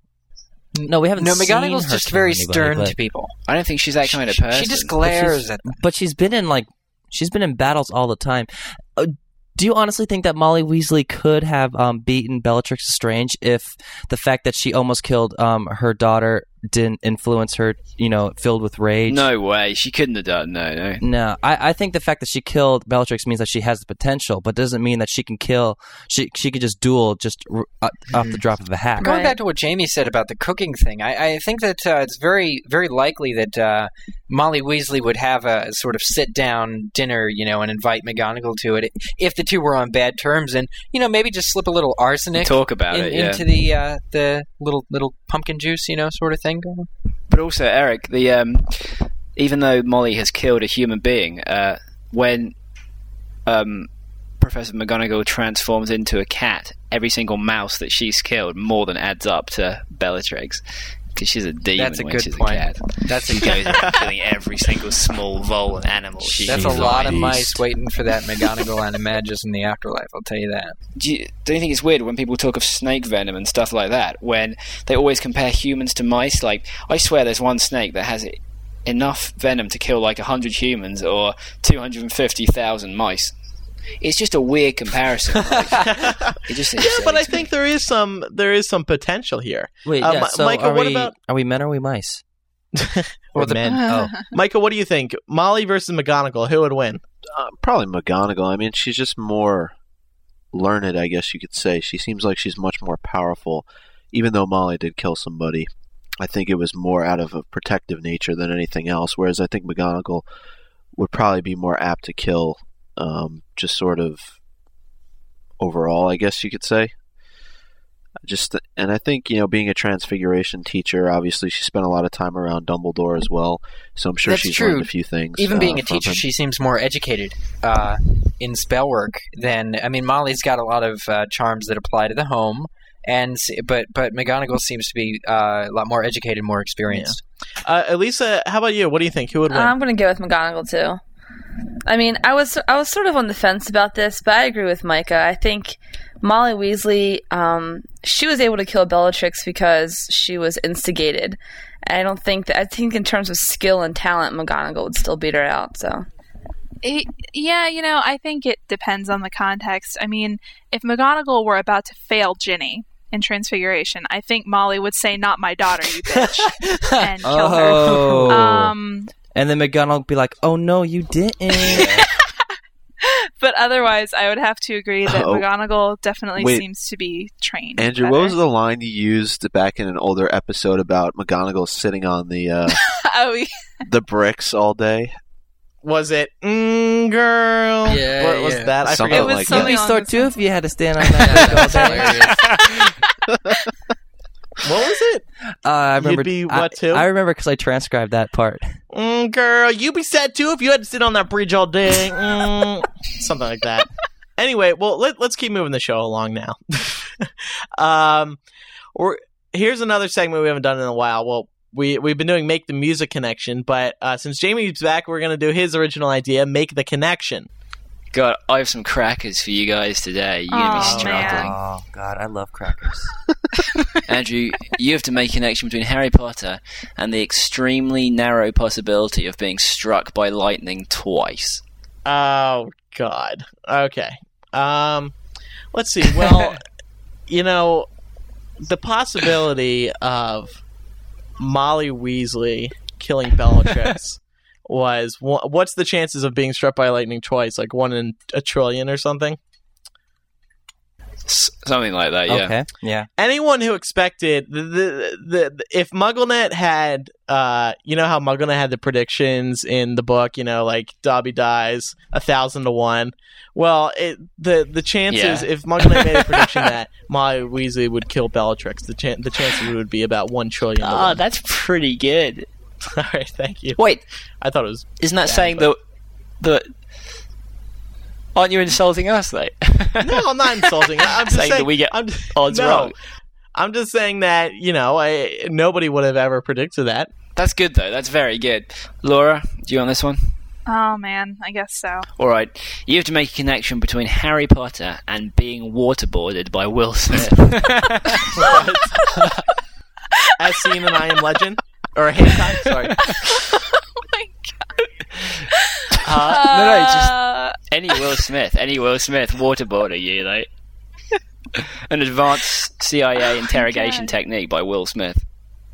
No, we haven't No, seen McGonagall's her just kill very anybody, stern but- to people. I don't think she's that kind of person. She just But glares she's- at them. But she's been in like she's been in battles all the time. Uh, do you honestly think that Molly Weasley could have um, beaten Bellatrix Lestrange if the fact that she almost killed um, her daughter didn't influence her, you know, filled with rage? No way. She couldn't have done. No, no. No, I, I think the fact that she killed Bellatrix means that she has the potential, but doesn't mean that she can kill. She she could just duel just r- uh, off the drop of a hat. Going back to what Jamie said about the cooking thing, I, I think that uh, it's very, very likely that uh, Molly Weasley would have a sort of sit-down dinner, you know, and invite McGonagall to it if the two were on bad terms, and you know, maybe just slip a little arsenic Talk about in, it, yeah. into the uh, the little little pumpkin juice, you know, sort of thing. Going. But also, Eric, the um, even though Molly has killed a human being, uh, when um, Professor McGonagall transforms into a cat, every single mouse that she's killed more than adds up to Bellatrix. Because she's a demon That's a when good she's point. a cat. That's a she goes around killing every single small vole and animal. She That's a finds. lot of mice waiting for that McGonagall animagus in the afterlife. I'll tell you that. Do you, don't you think it's weird when people talk of snake venom and stuff like that, when they always compare humans to mice? Like, I swear there's one snake that has enough venom to kill like one hundred humans or two hundred fifty thousand mice. It's just a weird comparison. Like, it just seems Yeah, silly but I to think there is some there is some potential here. Wait, Uh, yeah, Mi- so Michael, are what we, about are we men or are we mice? or the- men? Oh. Michael, what do you think? Molly versus McGonagall, who would win? Uh, probably McGonagall. I mean, she's just more learned, I guess you could say. She seems like she's much more powerful, even though Molly did kill somebody. I think it was more out of a protective nature than anything else, whereas I think McGonagall would probably be more apt to kill, um, just sort of overall, I guess you could say. Just and I think, you know, being a Transfiguration teacher, obviously she spent a lot of time around Dumbledore as well, so I'm sure That's she's true. learned a few things. Even uh, being a from teacher, him. she seems more educated uh, in spell work than. I mean, Molly's got a lot of uh, charms that apply to the home, and but but McGonagall seems to be uh, a lot more educated, more experienced. Uh, Elisa, how about you? What do you think? Who would win? I'm going to go with McGonagall too. I mean, I was I was sort of on the fence about this, but I agree with Micah. I think Molly Weasley, um, she was able to kill Bellatrix because she was instigated. I don't think that. I think in terms of skill and talent, McGonagall would still beat her out. So. It, yeah, you know, I think it depends on the context. I mean, if McGonagall were about to fail Ginny in Transfiguration, I think Molly would say, "Not my daughter, you bitch," and kill Oh. her. Um, And then McGonagall would be like, "Oh no, you didn't." but otherwise, I would have to agree that Oh. McGonagall definitely Wait. seems to be trained. Andrew, better. what was the line you used back in an older episode about McGonagall sitting on the uh, oh, yeah. the bricks all day? Was it mm, girl? Yeah, what was yeah. that? I Something forget. It was like something that. You'd be along sore those too if you had to stand on that brick all day. What was it? Uh, I remember. You'd be I- what, too? I remember because I transcribed that part. Mm, girl, you'd be sad too if you had to sit on that bridge all day. Mm, something like that. Anyway, well, let, let's keep moving the show along now. um, we're here's another segment we haven't done in a while. Well, we we've been doing Make the Music Connection, but uh, since Jamie's back, we're going to do his original idea, Make the Connection. God, I have some crackers for you guys today. You're going to be Oh, struggling. Oh, God, I love crackers. Andrew, you have to make a connection between Harry Potter and the extremely narrow possibility of being struck by lightning twice. Oh, God. Okay. Um, let's see. Well, you know, the possibility of Molly Weasley killing Bellatrix was, what's the chances of being struck by lightning twice? Like one in a trillion or something? S- something like that, yeah. Okay, yeah. Anyone who expected the, the, the, the if MuggleNet had, uh, you know how MuggleNet had the predictions in the book, you know, like Dobby dies a thousand to one. Well, it, the the chances Yeah. if MuggleNet made a prediction that Molly Weasley would kill Bellatrix, the chan the chances would be about one trillion. To Oh, one. that's pretty good. All right, thank you. Wait, I thought it was. isn't that bad, saying but- that that aren't you insulting us, though? No, I'm not insulting. I'm just saying, saying that we get I'm, odds no, wrong. I'm just saying that you know I, nobody would have ever predicted that. That's good, though. That's very good. Laura, do you want this one? Oh man, I guess so. All right. You have to make a connection between Harry Potter and being waterboarded by Will Smith. As seen in I Am Legend or Hancock. Sorry. Oh my god. Uh, no, no, just Uh, any Will Smith. Any Will Smith waterboarder you, like. An advanced C I A interrogation God. technique by Will Smith.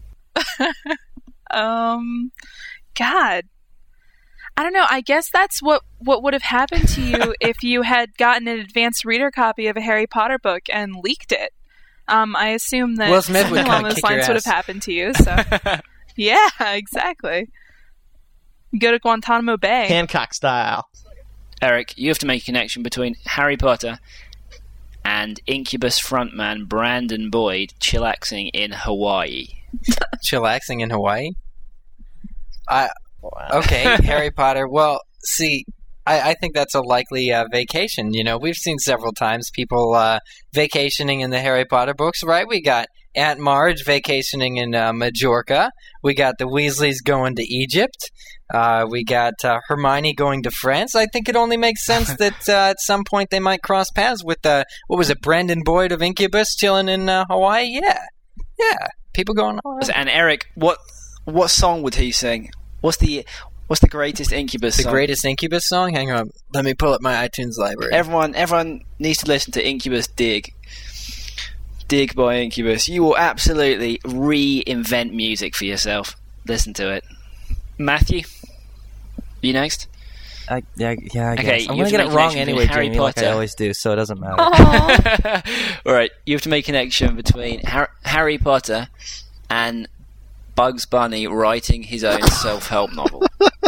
um, God. I don't know. I guess that's what, what would have happened to you if you had gotten an advanced reader copy of a Harry Potter book and leaked it. Um, I assume that Will Smith would something kinda along those kick your lines would have ass. happened to you. So, yeah, exactly. Go to Guantanamo Bay. Hancock style. Eric, you have to make a connection between Harry Potter and Incubus frontman Brandon Boyd chillaxing in Hawaii. Chillaxing in Hawaii? I Okay, Harry Potter. Well, see, I, I think that's a likely uh, vacation. You know, we've seen several times people uh, vacationing in the Harry Potter books, right? We got Aunt Marge vacationing in uh, Majorca. We got the Weasleys going to Egypt. Uh, we got uh, Hermione going to France. I think it only makes sense that uh, at some point they might cross paths with, uh, what was it, Brandon Boyd of Incubus chilling in uh, Hawaii? Yeah. Yeah. People going all right. And Eric, what what song would he sing? What's the what's the greatest Incubus The song? greatest Incubus song? Hang on. Let me pull up my iTunes library. Everyone, everyone needs to listen to Incubus Dig. Dig by Incubus. You will absolutely reinvent music for yourself. Listen to it. Matthew, you next? I, yeah, yeah, I Okay, guess. you I'm have gonna to get make it a wrong connection anyway, between Harry Jamie, like I Potter. always do, so it doesn't matter. All right, you have to make a connection between Har- Harry Potter and Bugs Bunny writing his own self-help novel.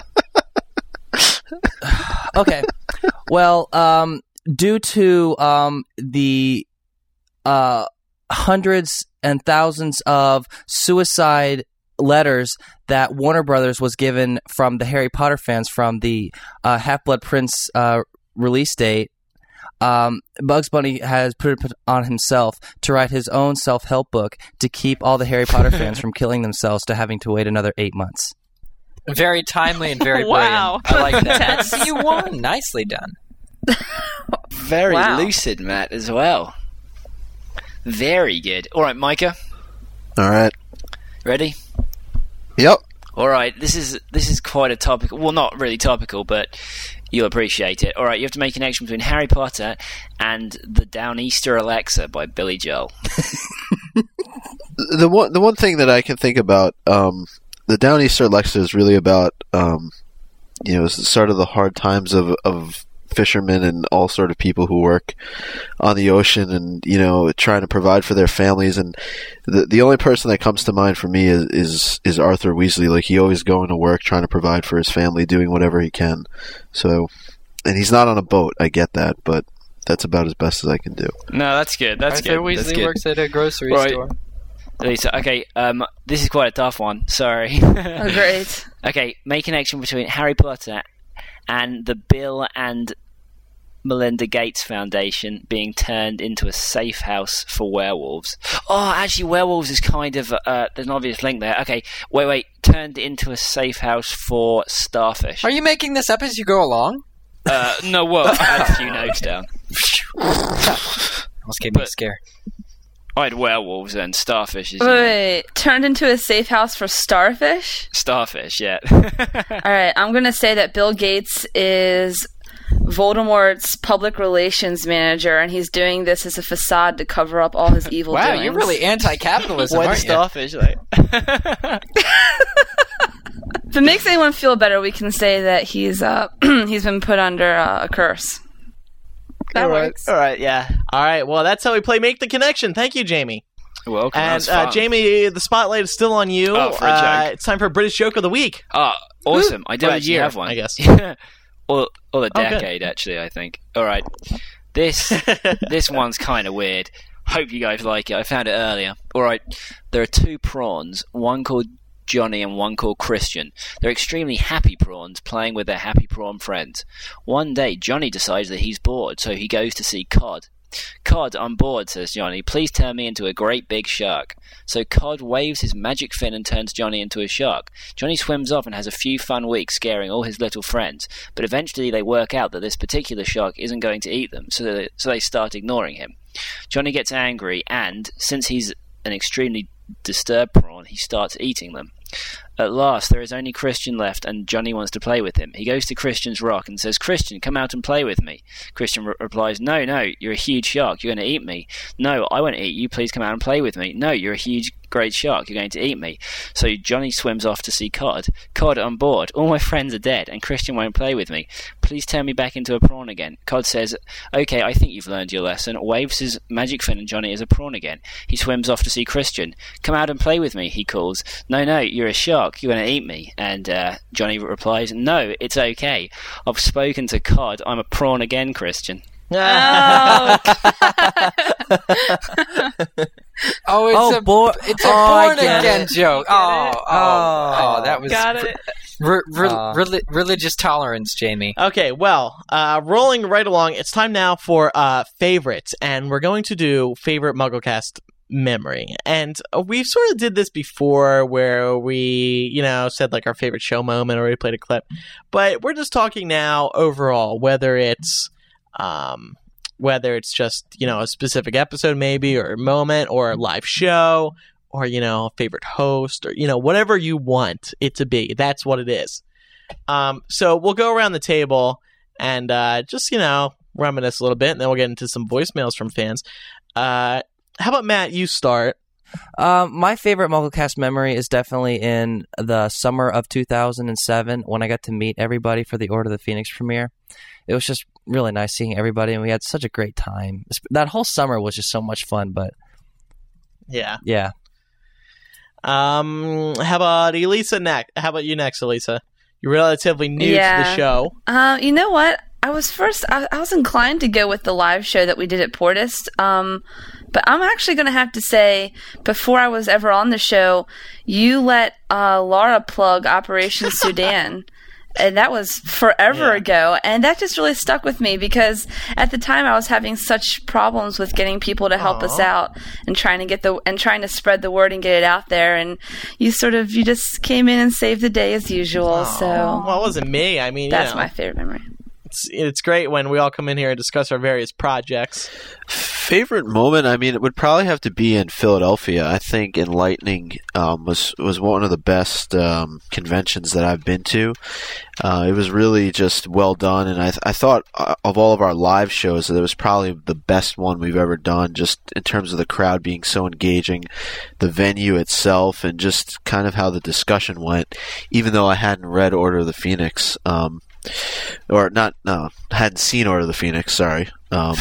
Okay. Well, um, due to um, the uh, hundreds and thousands of suicide letters that Warner Brothers was given from the Harry Potter fans from the uh, Half-Blood Prince uh, release date, um, Bugs Bunny has put it on himself to write his own self-help book to keep all the Harry Potter fans from killing themselves to having to wait another eight months. Very timely and very Wow. brilliant. I like that. Intense. That's- you won. Nicely done. Very Wow. lucid, Matt, as well. Very good. All right, Micah, All right. ready? Yep. All right, this is this is quite a topical. Well, not really topical, but you'll appreciate it. All right, you have to make a connection between Harry Potter and the Downeaster Alexa by Billy Joel. The one, the one thing that I can think about, um, the Downeaster Alexa is really about, um, you know, it's sort of the hard times of of fishermen and all sort of people who work on the ocean and, you know, trying to provide for their families. And the the only person that comes to mind for me is is, is Arthur Weasley. Like, he always going to work, trying to provide for his family, doing whatever he can. So, and he's not on a boat. I get that, but that's about as best as I can do. No, that's good. That's Arthur good. That's Weasley good. works at a grocery Right. store. Lisa, okay, um, this is quite a tough one. Sorry. Oh, great. Okay, make a connection between Harry Potter and the Bill and Melinda Gates Foundation being turned into a safe house for werewolves. Oh, actually, werewolves is kind of uh, there's an obvious link there. Okay, wait, wait, turned into a safe house for starfish. Are you making this up as you go along? Uh, no, well, I had a few notes down. Almost gave me a scare. I had werewolves and starfish. Wait, wait, turned into a safe house for starfish? Starfish, yeah. Alright, I'm gonna say that Bill Gates is Voldemort's public relations manager, and he's doing this as a facade to cover up all his evil wow, doings. you're really anti-capitalism, What aren't starfish? Like? If it makes anyone feel better, we can say that he's uh he's been put under uh, a curse. That all right. works. All right, yeah. All right, well, that's how we play Make the Connection. Thank you, Jamie. Welcome. And uh, Jamie, the spotlight is still on you. Oh, for a uh, joke. It's time for British Joke of the Week. Oh, awesome. I don't Well, actually year, have one. I guess. or, or a Oh, good. decade, actually, I think. All right. This this one's kind of weird. Hope you guys like it. I found it earlier. All right. There are two prawns, one called Johnny and one called Christian. They're extremely happy prawns playing with their happy prawn friends. One day, Johnny decides that he's bored, so he goes to see Cod. Cod, I'm bored, says Johnny. Please turn me into a great big shark. So Cod waves his magic fin and turns Johnny into a shark. Johnny swims off and has a few fun weeks scaring all his little friends, but eventually they work out that this particular shark isn't going to eat them, so they, so they start ignoring him. Johnny gets angry and, since he's an extremely disturbed prawn, he starts eating them. At last, there is only Christian left, and Johnny wants to play with him. He goes to Christian's rock and says, "Christian, come out and play with me." Christian re- replies, "No, no, you're a huge shark. You're going to eat me." "No, I won't eat you. Please come out and play with me." "No, you're a huge, great shark. You're going to eat me." So Johnny swims off to see Cod. "Cod, I'm bored. All my friends are dead, and Christian won't play with me. Please turn me back into a prawn again." Cod says, "Okay, I think you've learned your lesson," waves his magic fin, and Johnny is a prawn again. He swims off to see Christian. "Come out and play with me," he calls. "No, no, you're a shark. You're going to eat me." And uh, Johnny replies, "No, it's okay. I've spoken to Cod. I'm a prawn again, Christian." Oh, Oh, it's Oh, a boy. it's a Oh, I born get again it. joke. Oh, oh, oh, that was Got re- it. re- re- Uh. reli- religious tolerance, Jamie. Okay, well, uh, rolling right along, it's time now for uh, favorites, and we're going to do favorite MuggleCast memory. And uh, we sort of did this before where we, you know, said like our favorite show moment or we played a clip. But we're just talking now overall, whether it's um, whether it's just, you know, a specific episode maybe or a moment or a live show or, you know, a favorite host or, you know, whatever you want it to be. That's what it is. Um, so we'll go around the table and uh, just, you know, reminisce a little bit, and then we'll get into some voicemails from fans. Uh, how about, Matt, you start? Um, my favorite MuggleCast memory is definitely in the summer of two thousand seven when I got to meet everybody for the Order of the Phoenix premiere. It was just really nice seeing everybody, and we had such a great time. That whole summer was just so much fun, but Yeah. yeah. Um, how about Elisa next? How about you next, Elisa? You're relatively new Yeah. to the show. Uh, you know what? I was first. I, I was inclined to go with the live show that we did at Portis. Um, but I'm actually going to have to say, before I was ever on the show, you let uh, Laura plug Operation Sudan. And that was forever Yeah. ago. And that just really stuck with me because at the time I was having such problems with getting people to help us Aw. out and trying to get the and trying to spread the word and get it out there. And you sort of you just came in and saved the day as usual. So Well, it wasn't me. I mean, that's you know, my favorite memory. it's, it's great when we all come in here and discuss our various projects. Favorite moment? I mean, it would probably have to be in Philadelphia. I think Enlightening um, was was one of the best um, conventions that I've been to. Uh, it was really just well done, and I th- I thought uh, of all of our live shows, that it was probably the best one we've ever done. Just in terms of the crowd being so engaging, the venue itself, and just kind of how the discussion went. Even though I hadn't read Order of the Phoenix. Um, Or not, no, hadn't seen Order of the Phoenix, sorry. Um,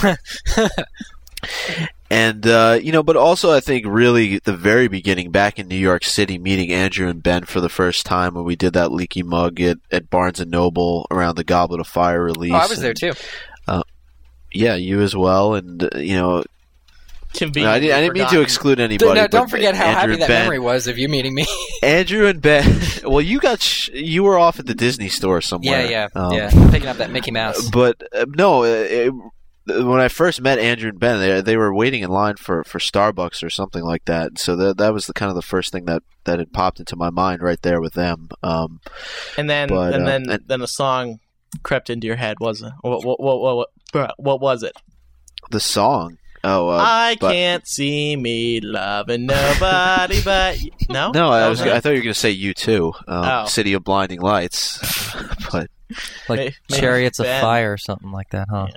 and, uh, you know, but also I think really the very beginning, back in New York City, meeting Andrew and Ben for the first time when we did that leaky mug at, at Barnes and Noble around the Goblet of Fire release. Oh, I was and, there too. Uh, yeah, you as well. And, uh, you know, Conveniently I didn't, I didn't mean to forgotten. exclude anybody. No, don't but forget how Andrew happy and that Ben, memory was of you meeting me. Andrew and Ben, well, you got sh- you were off at the Disney store somewhere. Yeah, yeah, um, yeah. Picking up that Mickey Mouse. But uh, no, it, when I first met Andrew and Ben, they they were waiting in line for, for Starbucks or something like that. So that that was the kind of the first thing that, that had popped into my mind right there with them. Um, and then but, and uh, then and then a song crept into your head. Was it? What what what what, what, what was it? the song. Oh, uh, I but, can't see me loving nobody but you. No, No, I was Okay. I thought you were going to say U two, um, Oh. City of Blinding Lights, but Like May- maybe Chariots of Ben. Fire or something like that, huh?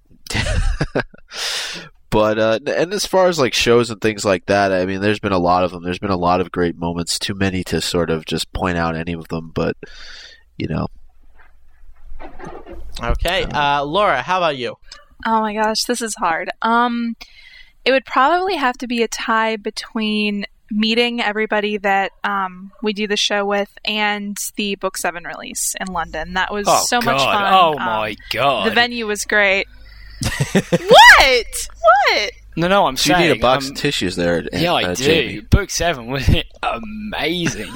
But uh, and as far as like shows and things like that, I mean, there's been a lot of them. There's been a lot of great moments. Too many to sort of just point out any of them, but you know. Okay, uh, Laura, how about you? Oh my gosh, this is hard. Um, it would probably have to be a tie between meeting everybody that um, we do the show with and the Book Seven release in London. That was Oh, so much God. fun. Oh, Um, my God. The venue was great. What? What? No, no, I'm So you saying. need a box um, of tissues there. yeah, I uh, do. Jamie. Book seven was amazing.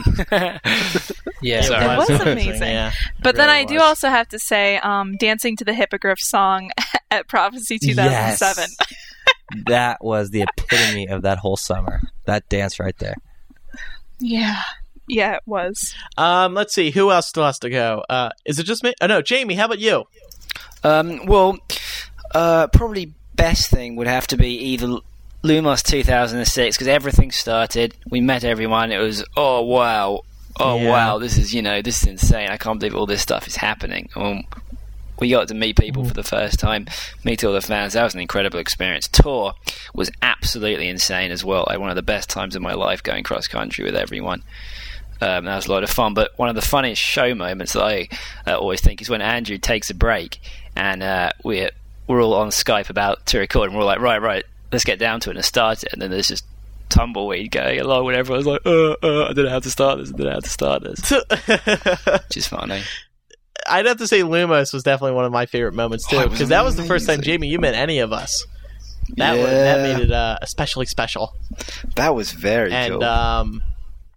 Yeah, It Sorry. was amazing. Yeah, But it then really I do was. also have to say, um, dancing to the Hippogriff song at Prophecy two thousand seven. Yes. That was the epitome of that whole summer. That dance right there. Yeah. Yeah, it was. Um, let's see, who else still has to go? Uh, is it just me? Oh no, Jamie, how about you? Um, well, uh, probably best thing would have to be either Lumos two thousand six, because everything started. We met everyone. It was, oh, wow. Oh, Yeah. wow. This is, you know, this is insane. I can't believe all this stuff is happening. Um, we got to meet people for the first time, meet all the fans. That was an incredible experience. Tour was absolutely insane as well. I had one of the best times of my life going cross country with everyone. Um, that was a lot of fun. But one of the funniest show moments that I uh, always think is when Andrew takes a break and uh, we're we're all on Skype about to record, and we're all like, right, right, let's get down to it and start it. And then there's just tumbleweed going along, and everyone's like, uh, uh, I don't know how to start this. I don't know how to start this. Which is funny. I'd have to say Lumos was definitely one of my favorite moments too, Oh, it was because that was the first time, amazing. Jamie, you met any of us. That was, that Yeah. made it uh, especially special. That was very And cool. um,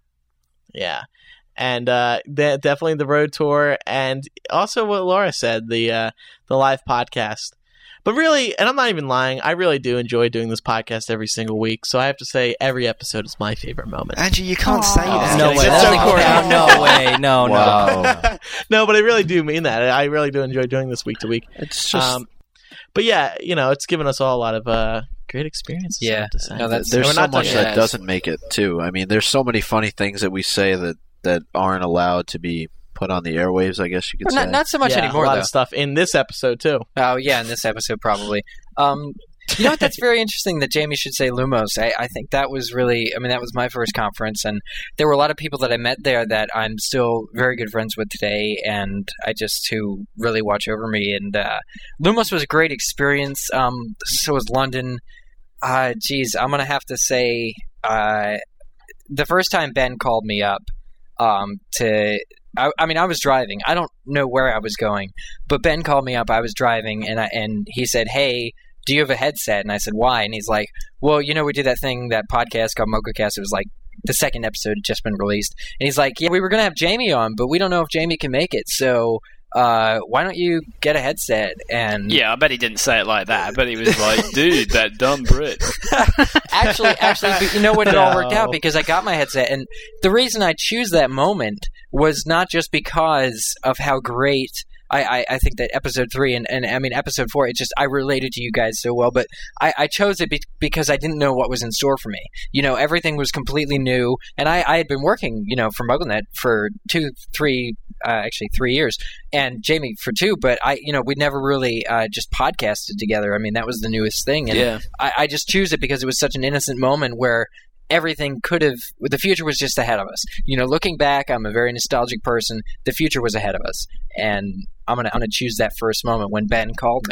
yeah, and uh, de- definitely the road tour, and also what Laura said, the uh, the live podcast. But really, and I'm not even lying, I really do enjoy doing this podcast every single week. So I have to say, every episode is my favorite moment. Andrew, you can't say that. No way. That's so No, corny. no, no way. No, Wow. No, but I really do mean that. I really do enjoy doing this week to week. It's just Um, but yeah, you know, it's given us all a lot of uh, great experiences. I Yeah. have to say. No, that's- there's we're so not much done that yet. doesn't make it too. I mean, there's so many funny things that we say that, that aren't allowed to be put on the airwaves, I guess you could Well, say. not, not so much Yeah, anymore, a lot though. of stuff in this episode too. Oh, yeah, in this episode, probably. Um, you know what? That's very interesting that Jamie should say Lumos. I, I think that was really, I mean, that was my first conference, and there were a lot of people that I met there that I'm still very good friends with today, and I just, who really watch over me. And uh, Lumos was a great experience. Um, so was London. Uh, geez, I'm going to have to say, uh, the first time Ben called me up um, to. I, I mean, I was driving. I don't know where I was going, but Ben called me up. I was driving, and I, and he said, "Hey, do you have a headset?" And I said, "Why?" And he's like, "Well, you know, we did that thing, that podcast called MocoCast. It was like the second episode had just been released." And he's like, "Yeah, we were gonna have Jamie on, but we don't know if Jamie can make it. So, uh, why don't you get a headset?" And Yeah, I bet he didn't say it like that. I bet he was like, dude, that dumb Brit. actually, actually, but you know what? It all worked out No. because I got my headset, and the reason I choose that moment was not just because of how great I, I, I think that episode three and, and I mean episode four. It just I related to you guys so well, but I, I chose it be- because I didn't know what was in store for me. You know, everything was completely new, and I, I had been working, you know, for MuggleNet for two, three, uh, actually three years, and Jamie for two. But I, you know, we'd never really uh, just podcasted together. I mean, that was the newest thing, and Yeah. I, I just choose it because it was such an innocent moment where everything could have the future was just ahead of us. You know, looking back, I'm a very nostalgic person. The future was ahead of us, and I'm gonna I'm gonna choose that first moment when Ben called me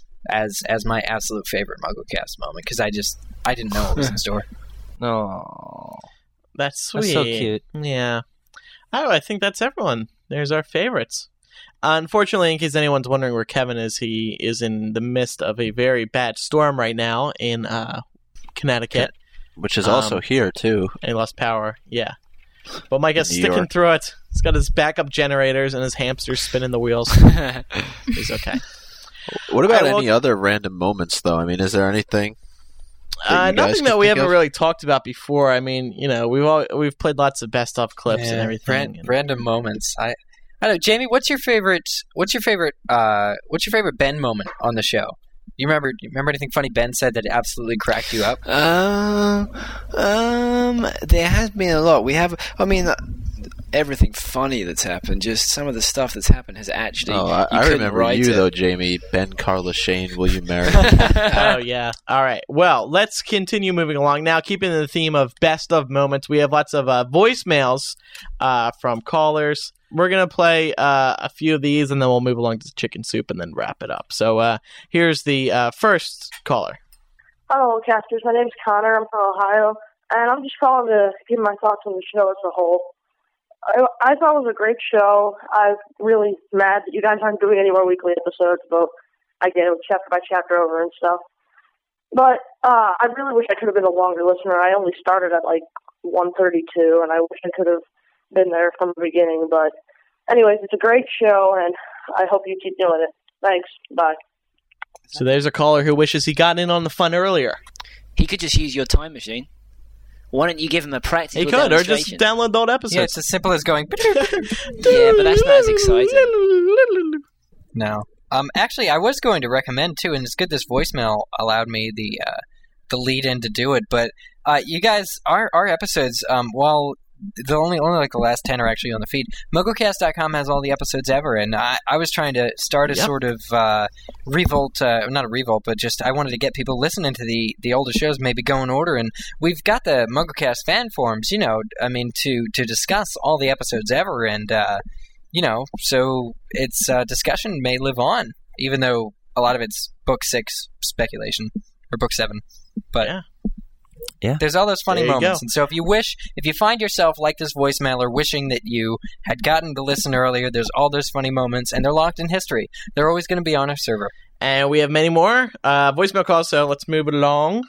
as as my absolute favorite MuggleCast moment because I just I didn't know what was in store. No. That's sweet. That's so cute. Yeah. Oh, I think that's everyone. There's our favorites. Uh, unfortunately, in case anyone's wondering where Kevin is, he is in the midst of a very bad storm right now in uh, Connecticut. Which is also Um, here, too. And he lost power. Yeah. But Micah's New sticking York. through it. He's got his backup generators and his hamsters spinning the wheels. He's okay. What about All right, well- any other random moments, though? I mean, is there anything? that Uh, you guys nothing could that we think haven't of? really talked about before. I mean, you know, we've all we've played lots of best of clips and Yeah, everything. ran- and- random moments. I, I don't know, Jamie. What's your favorite? What's your favorite? Uh, what's your favorite Ben moment on the show? You remember? You remember anything funny Ben said that absolutely cracked you up? Um, um, there has been a lot. We have, I mean, uh, everything funny that's happened. Just some of the stuff that's happened has actually. Oh, I, you I couldn't remember write you it. though, Jamie. Ben, Carla, Shane. Will you marry? oh yeah. All right. Well, let's continue moving along now. Keeping the theme of best of moments, we have lots of uh, voicemails uh, from callers. We're gonna play uh, a few of these, and then we'll move along to Chicken Soup, and then wrap it up. So uh, here's the uh, first caller. Hello, casters. My name's Connor. I'm from Ohio, and I'm just calling to give my thoughts on the show as a whole. I, I thought it was a great show. I'm really mad that you guys aren't doing any more weekly episodes, but I get it, chapter by chapter over and stuff. But uh, I really wish I could have been a longer listener. I only started at like one thirty-two, and I wish I could have been there from the beginning. But anyways, it's a great show, and I hope you keep doing it. Thanks. Bye. So there's a caller who wishes he got in on the fun earlier. He could just use your time machine. Why don't you give him a practical He could, or just demonstration? download the old episodes. Yeah, it's as simple as going. Yeah, but that's not as exciting. No. Um. Actually, I was going to recommend too, and it's good this voicemail allowed me the uh, the lead in to do it. But uh, you guys, our our episodes, um, while the only only like the last ten are actually on the feed. MuggleCast dot com has all the episodes ever, and I, I was trying to start a Yep. sort of uh, revolt, uh, not a revolt, but just I wanted to get people listening to the, the older shows, maybe go in order, and we've got the MuggleCast fan forums, you know, I mean, to, to discuss all the episodes ever, and, uh, you know, so its uh, discussion may live on, even though a lot of it's book six speculation, or book seven, but... Yeah. Yeah. There's all those funny There you moments. go. And so if you wish, if you find yourself like this voicemailer wishing that you had gotten to listen earlier, there's all those funny moments, and they're locked in history. They're always going to be on our server. And we have many more uh, voicemail calls, so let's move it along.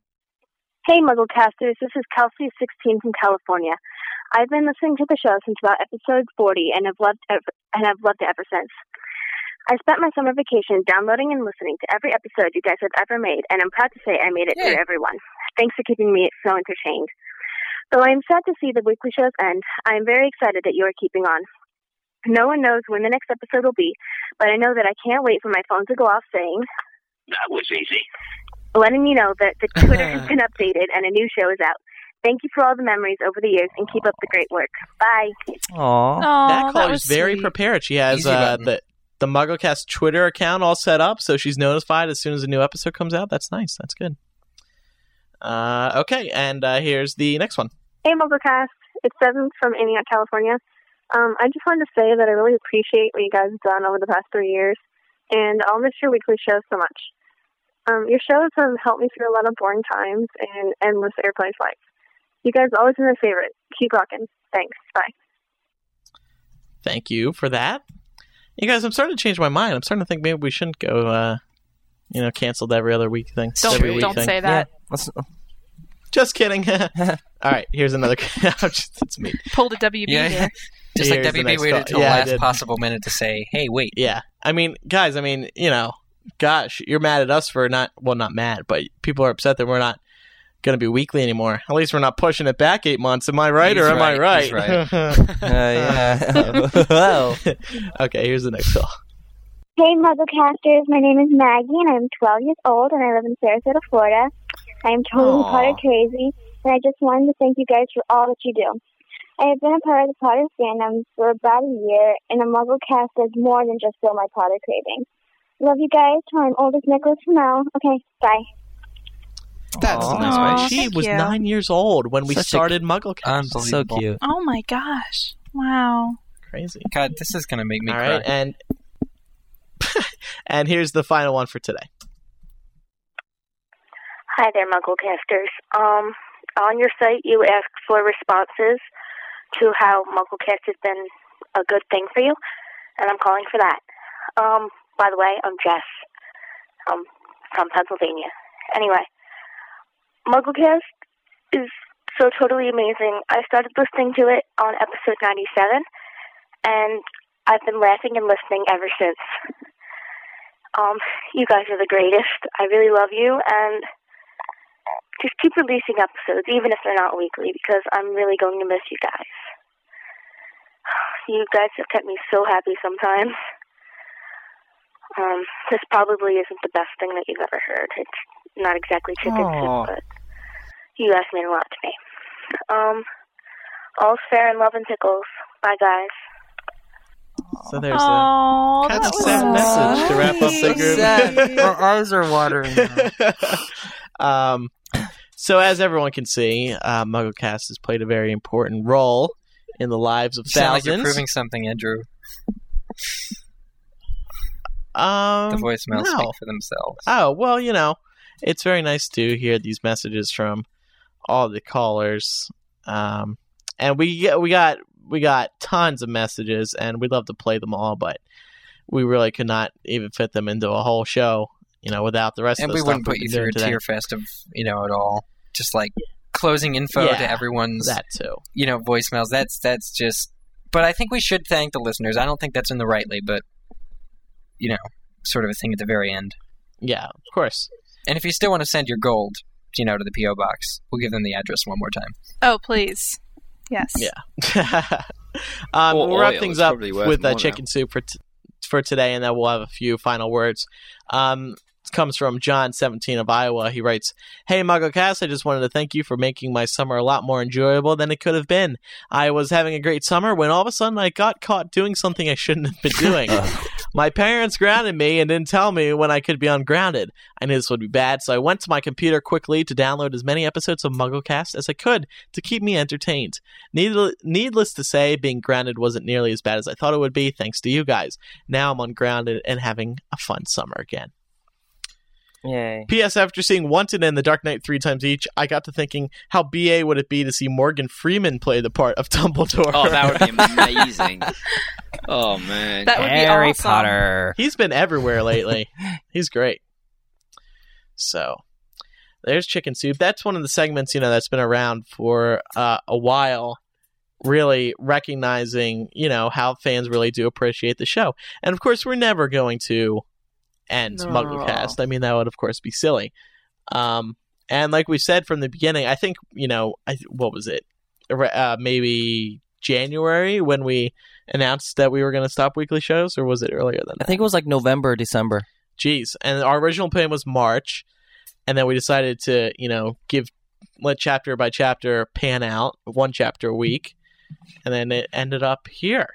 Hey, Mugglecasters. This is Kelsey, sixteen from California. I've been listening to the show since about episode forty, and have loved ev- and I've loved it ever since. I spent my summer vacation downloading and listening to every episode you guys have ever made, and I'm proud to say I made it through every one. Thanks for keeping me so entertained. Though I am sad to see the weekly shows end, I am very excited that you are keeping on. No one knows when the next episode will be, but I know that I can't wait for my phone to go off saying, That was easy. letting me know that the Twitter has been updated and a new show is out. Thank you for all the memories over the years, and keep up the great work. Bye. Aww. that caller is very prepared. She has Easy uh, button. the the MuggleCast Twitter account all set up, so she's notified as soon as a new episode comes out. That's nice. That's good. Uh, okay, and uh, here's the next one. Hey, Mugglecast. It's Seven from Antioch, California. Um, I just wanted to say that I really appreciate what you guys have done over the past three years, and I'll miss your weekly show so much. Um, your shows have helped me through a lot of boring times and endless airplane flights. You guys always been my favorite. Keep rocking. Thanks. Bye. Thank you for that. You guys, I'm starting to change my mind. I'm starting to think maybe we shouldn't go, uh, you know, canceled every other week thing. Don't- every week don't thing. say that. Yeah, let's- just kidding. All right, here's another. It's me. Pulled a W B Yeah. there. Just like Here's the W B next waited call. until Yeah, I the last did. possible minute to say, hey, wait. Yeah. I mean, guys, I mean, you know, gosh, you're mad at us for not, well, not mad, but people are upset that we're not going to be weekly anymore. At least we're not pushing it back eight months. Am I right He's or am I right. right? He's right. Uh, yeah. Well. Okay, here's the next call. Hey, Mugglecasters. My name is Maggie, and I'm twelve years old, and I live in Sarasota, Florida. I am totally Aw. Potter crazy, and I just wanted to thank you guys for all that you do. I have been a part of the Potter fandom for about a year, and a Mugglecast does more than just fill my Potter craving. Love you guys. I'm old as Nicholas Flamel. Okay, bye. That's Aw, nice, right? She thank was you. nine years old when we Such a- started MuggleCast. Unbelievable. So cute. Oh my gosh. Wow. Crazy. God, this is going to make me All cry. right, and and here's the final one for today. Hi there, Mugglecasters. Um, on your site, you ask for responses to how Mugglecast has been a good thing for you, and I'm calling for that. Um, by the way, I'm Jess. I'm from Pennsylvania. Anyway, Mugglecast is so totally amazing. I started listening to it on episode ninety-seven, and I've been laughing and listening ever since. Um, you guys are the greatest. I really love you, and just keep releasing episodes, even if they're not weekly, because I'm really going to miss you guys. You guys have kept me so happy sometimes. Um, this probably isn't the best thing that you've ever heard. It's not exactly chicken Aww. soup, but you guys mean a lot to me. Um, all's fair in love and pickles. Bye, guys. So there's Aw, a kind that of was sad so message to wrap up the So group. sad. My eyes are watering. um, so as everyone can see, uh, MuggleCast has played a very important role in the lives of You sound like thousands. you're proving something, Andrew. Um, The voicemails no. speak for themselves. Oh, well, you know, it's very nice to hear these messages from all the callers. Um, and we we got we got tons of messages, and we'd love to play them all, but we really could not even fit them into a whole show, you know, without the rest And of the we stuff wouldn't put we've you been through doing a today. tier fest of, you know, at all. Just like closing info Yeah, to everyone's, that too. you know, voicemails. That's that's just. But I think we should thank the listeners. I don't think that's in the rightly, but you know, sort of a thing at the very end. Yeah, of course. And if you still want to send your gold, you know, to the P O box, we'll give them the address one more time. Oh, please. Yes. Yeah. um, Or we'll wrap oil, things it's up probably worth with uh, more chicken soup for t- for today, and then we'll have a few final words. Um, it comes from John, seventeen of Iowa. He writes, "Hey, MuggleCast, I just wanted to thank you for making my summer a lot more enjoyable than it could have been. I was having a great summer when all of a sudden I got caught doing something I shouldn't have been doing. My parents grounded me and didn't tell me when I could be ungrounded. I knew this would be bad, so I went to my computer quickly to download as many episodes of MuggleCast as I could to keep me entertained. Needl- needless to say, being grounded wasn't nearly as bad as I thought it would be, thanks to you guys. Now I'm ungrounded and having a fun summer again." Yay. P S. After seeing Wanted and The Dark Knight three times each, I got to thinking, how B A would it be to see Morgan Freeman play the part of Dumbledore? Oh, that would be amazing. Oh, man. That would be Harry awesome. Potter. He's been everywhere lately. He's great. So, there's Chicken Soup. That's one of the segments, you know, that's been around for uh, a while, really recognizing, you know, how fans really do appreciate the show. And, of course, we're never going to end No. MuggleCast. I mean, that would, of course, be silly. Um, and like we said from the beginning, I think, you know, I, what was it? Uh, maybe January when we announced that we were going to stop weekly shows, or was it earlier than that? I think it was like November, December. Jeez. And our original plan was March, and then we decided to, you know, give let chapter by chapter pan out, one chapter a week, and then it ended up here.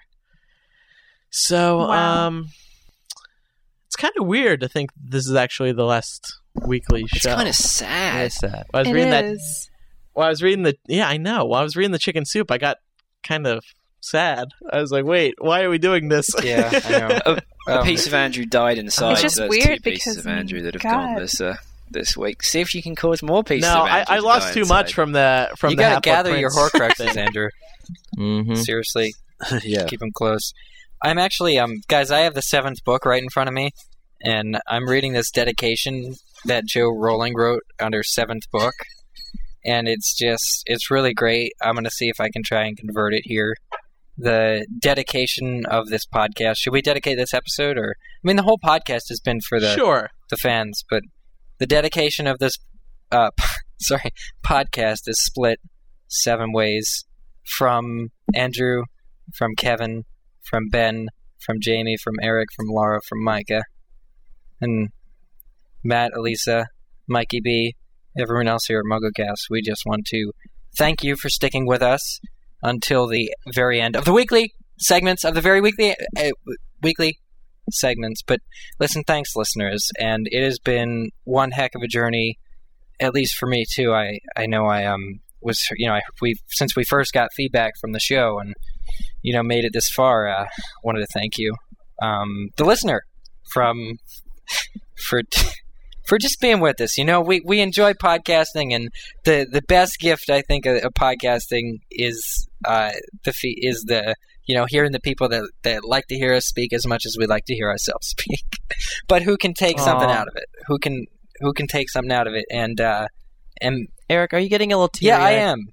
So, Wow. um, it's kind of weird to think this is actually the last weekly It's show. kind of sad. It's sad. I was It reading that. is. Well, I was reading the. Yeah, I know. While I was reading the Chicken Soup, I got kind of sad. I was like, "Wait, why are we doing this?" Yeah, I know. A, a Um, piece of Andrew died inside. It's just so that's weird two pieces because, of Andrew that have God. gone this uh, this week. See if you can cause more pieces no, of I, Andrew I to lost die too inside. much from the from you the gotta Half-Blood gather your Prince Horcruxes, thing. Andrew. Mm-hmm. Seriously, yeah. keep them close. I'm actually, um, guys, I have the seventh book right in front of me, and I'm reading this dedication that Joe Rowling wrote on her seventh book, and it's just, it's really great. I'm going to see if I can try and convert it here. The dedication of this podcast. Should we dedicate this episode, or I mean, the whole podcast has been for the Sure. the fans, but the dedication of this, uh, sorry, podcast is split seven ways from Andrew, from Kevin, from Ben, from Jamie, from Eric, from Laura, from Micah, and Matt, Elisa, Mikey B, everyone else here at MuggleCast. We just want to thank you for sticking with us until the very end of the weekly segments of the very weekly uh, weekly segments. But listen, thanks, listeners, and it has been one heck of a journey, at least for me too. I I know I um was you know I, we since we first got feedback from the show and you know made it this far. Uh, wanted to thank you, um, the listener, from for. For just being with us. You know, we, we enjoy podcasting, and the, the best gift I think of, of podcasting is uh the fee, is the you know hearing the people that, that like to hear us speak as much as we like to hear ourselves speak, but who can take something Aw. out of it? Who can who can take something out of it? And uh and Eric, are you getting a little teary? yeah, I am.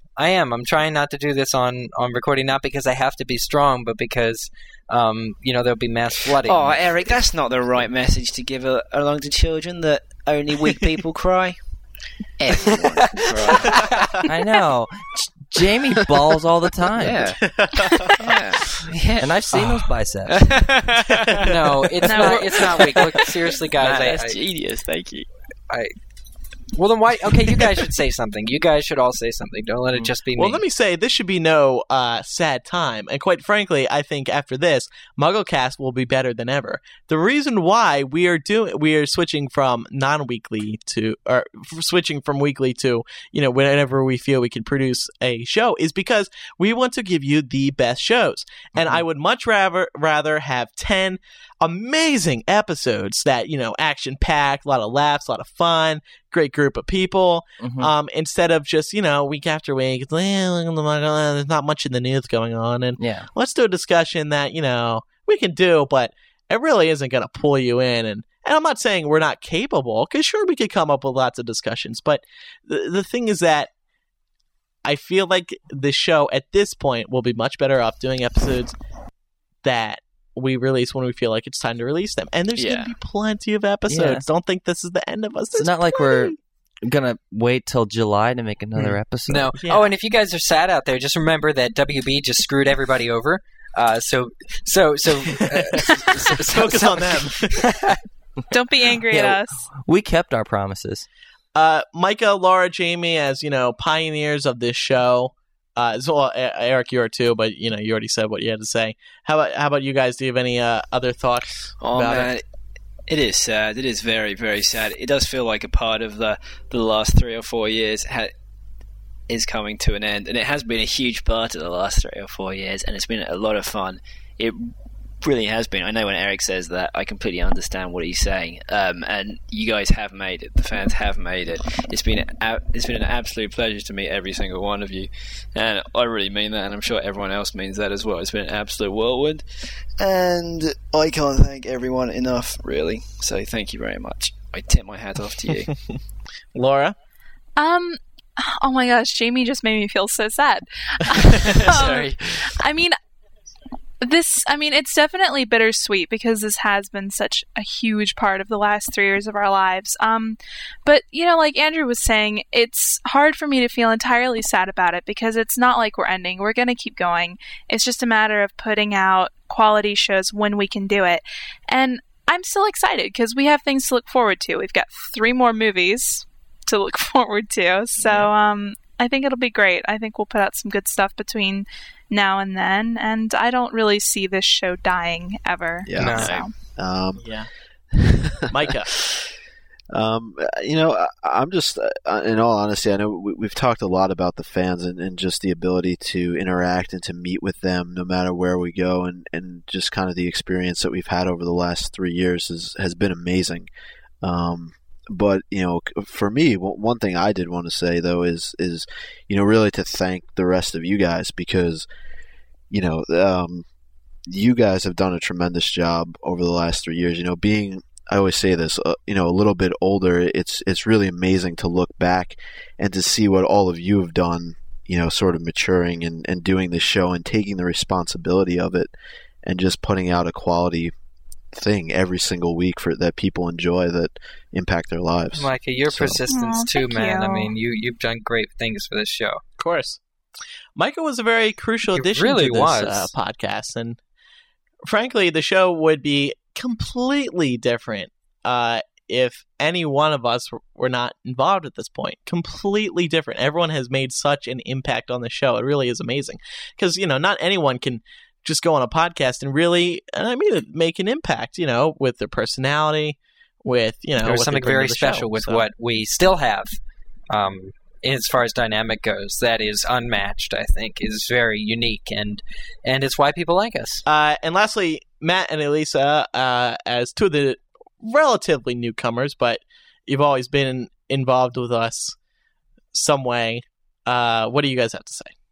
I am. I'm trying not to do this on, on recording, not because I have to be strong, but because, um, you know, there'll be mass flooding. Oh, Eric, that's not the right message to give a- along to children, that only weak people cry. Everyone can cry. I know. J- Jamie balls all the time. Yeah. yeah. yeah. And I've seen those biceps. No, it's No, not. we're- It's not weak. Look, seriously, guys. Nah, I, that's I, genius. Thank you. I. Well, then why? Okay, you guys should say something. You guys should all say something. Don't let it just be me. Well, let me say, this should be no uh, sad time. And quite frankly, I think after this, MuggleCast will be better than ever. The reason why we are doing, we are switching from non-weekly to, or switching from weekly to, you know, whenever we feel we can produce a show, is because we want to give you the best shows. And I would much rather rather have ten amazing episodes that, you know, action-packed, a lot of laughs, a lot of fun, great group of people, Mhm. um, instead of just, you know, week after week, it's like, eh, there's not much in the news going on, and Yeah. let's do a discussion that, you know, we can do, but it really isn't going to pull you in. And, and I'm not saying we're not capable, because sure, we could come up with lots of discussions, but the, the thing is that I feel like the show at this point will be much better off doing episodes that we release when we feel like it's time to release them. And there's Yeah. going to be plenty of episodes. Yeah. Don't think this is the end of us. It's There's not like we're plenty. gonna wait till July to make another Hmm. episode. No. Yeah. Oh, and if you guys are sad out there, just remember that W B just screwed everybody over. Uh, so, so, so, uh, so, so Focus so- on them. Don't be angry Yeah. at us. We kept our promises. Uh, Micah, Laura, Jamie, as you know, pioneers of this show. Uh, as well, E- Eric, you are too, but you know, you already said what you had to say. How about how about you guys? Do you have any uh, other thoughts Oh about man, it? it is sad. It is very, very sad. It does feel like a part of the the last three or four years ha- is coming to an end, and it has been a huge part of the last three or four years, and it's been a lot of fun. It really has been. I know when Eric says that, I completely understand what he's saying. Um, and you guys have made it. The fans have made it. It's been a- it's been an absolute pleasure to meet every single one of you, and I really mean that, and I'm sure everyone else means that as well. It's been an absolute whirlwind, and I can't thank everyone enough, really. So thank you very much. I tip my hat off to you. Laura? Um, oh my gosh, Jamie just made me feel so sad. Sorry. Um, I mean, this, I mean, it's definitely bittersweet because this has been such a huge part of the last three years of our lives. Um, but, you know, like Andrew was saying, it's hard for me to feel entirely sad about it because it's not like we're ending. We're going to keep going. It's just a matter of putting out quality shows when we can do it. And I'm still excited because we have things to look forward to. We've got three more movies to look forward to. So um, I think it'll be great. I think we'll put out some good stuff between now and then, and I don't really see this show dying ever. Yeah. So. Um, Yeah. Micah. Um, you know, I, I'm just, uh, in all honesty, I know we, we've talked a lot about the fans and, and just the ability to interact and to meet with them no matter where we go, and, and just kind of the experience that we've had over the last three years has, has been amazing. Um, but, you know, for me, one thing I did want to say, though, is, is, you know, really to thank the rest of you guys because, you know, um, you guys have done a tremendous job over the last three years, you know, being, I always say this, uh, you know, a little bit older, it's it's really amazing to look back and to see what all of you have done, you know, sort of maturing and, and doing this show and taking the responsibility of it and just putting out a quality thing every single week for that people enjoy that impact their lives. Micah, your So- persistence Aw, too, thank man. I you. mean, you you've done great things for this show. Of course. Micah was a very crucial He addition really to this was. uh, podcast, and frankly, the show would be completely different uh, if any one of us were not involved at this point. Completely different. Everyone has made such an impact on the show. It really is amazing because, you know, not anyone can just go on a podcast and really, and I mean, make an impact, you know, with their personality, with, you know, There's what they something bring to very the special show. with So- what we still have. Um, as far as dynamic goes, that is unmatched. I think is very unique, and and it's why people like us. Uh, and lastly, Matt and Elisa, uh, as two of the relatively newcomers, but you've always been involved with us some way. Uh, what do you guys have to say?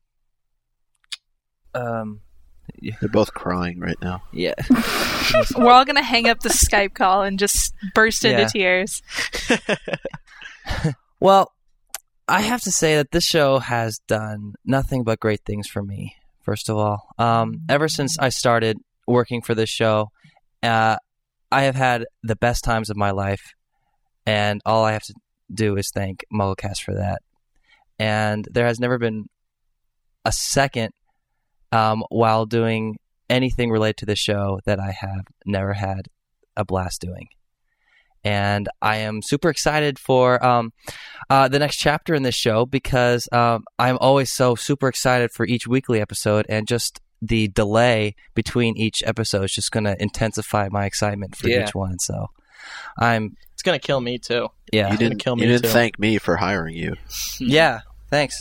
Um, They're both crying right now. yeah. We're all gonna hang up the Skype call and just burst into Yeah. tears. Well, I have to say that this show has done nothing but great things for me, first of all. Um, ever since I started working for this show, uh, I have had the best times of my life, and all I have to do is thank MuggleCast for that. And there has never been a second um, while doing anything related to this show that I have never had a blast doing. And I am super excited for um, uh, the next chapter in this show because um, I'm always so super excited for each weekly episode, and just the delay between each episode is just going to intensify my excitement for Yeah. each one. So I'm. It's gonna kill me too. Yeah, You It's gonna didn't, kill me you didn't too. thank me for hiring you. Yeah, thanks.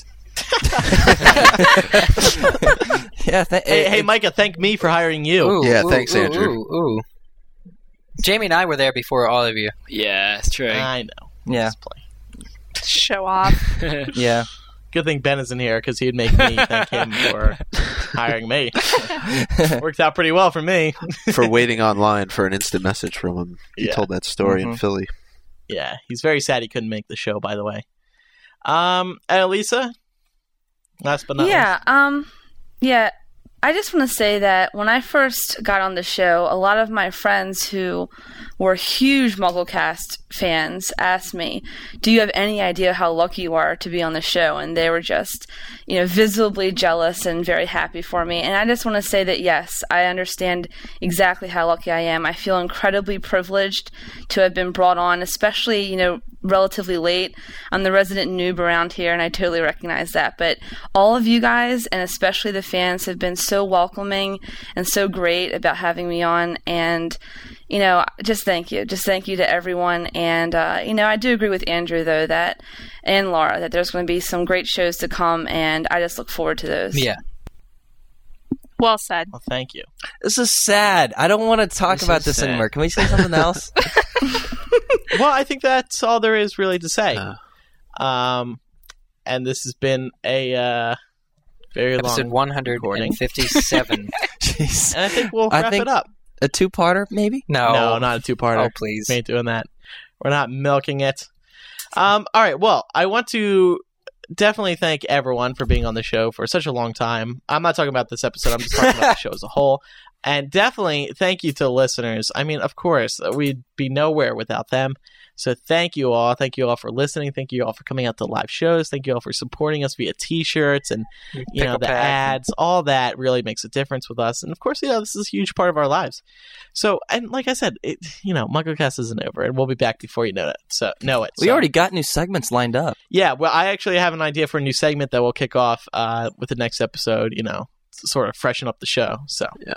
yeah, th- Hey, hey, Micah, thank me for hiring you. Ooh, ooh, ooh, Ooh, ooh. Jamie and I were there before all of you. Yeah, it's true. I know. Yeah. Show off. Yeah. Good thing Ben isn't here because he'd make me thank him for hiring me. Worked out pretty well for me. For waiting online for an instant message from him. He Yeah. told that story in Mhm. Philly. Yeah, he's very sad he couldn't make the show, by the way. Um, Elisa, last but not yeah, least. um, yeah. I just want to say that when I first got on the show, a lot of my friends who were huge MuggleCast fans asked me, "Do you have any idea how lucky you are to be on the show?" And they were just, you know, visibly jealous and very happy for me. And I just want to say that yes, I understand exactly how lucky I am. I feel incredibly privileged to have been brought on, especially, you know, relatively late. I'm the resident noob around here, and I totally recognize that. But all of you guys, and especially the fans, have been so welcoming and so great about having me on. And, you know, just thank you. Just thank you to everyone. And, uh, you know, I do agree with Andrew, though, that, and Laura, that there's going to be some great shows to come, and I just look forward to those. Yeah. Well said. Well, thank you. This is sad. I don't want to talk This about is this sad. anymore. Can we say something else? Well, I think that's all there is really to say. Um, and this has been a uh, very Episode long one hundred fifty-seven. Jeez. And I think we'll I wrap think it up. A two-parter, maybe? No. No, not a two-parter. Oh, please. We ain't doing that. We're not milking it. Um, all right. Well, I want to definitely thank everyone for being on the show for such a long time. I'm not talking about this episode. I'm just talking about the show as a whole. And definitely thank you to the listeners. I mean, of course, we'd be nowhere without them. So thank you all. Thank you all for listening. Thank you all for coming out to live shows. Thank you all for supporting us via T-shirts and, you know, Pickle the pack. ads. All that really makes a difference with us. And of course, you know, this is a huge part of our lives. So, and like I said, it, you know, MuggleCast isn't over, and we'll be back before you know it. So, know it. We So- already got new segments lined up. yeah, well, I actually have an idea for a new segment that we'll kick off uh, with the next episode, you know, to sort of freshen up the show. So, yeah.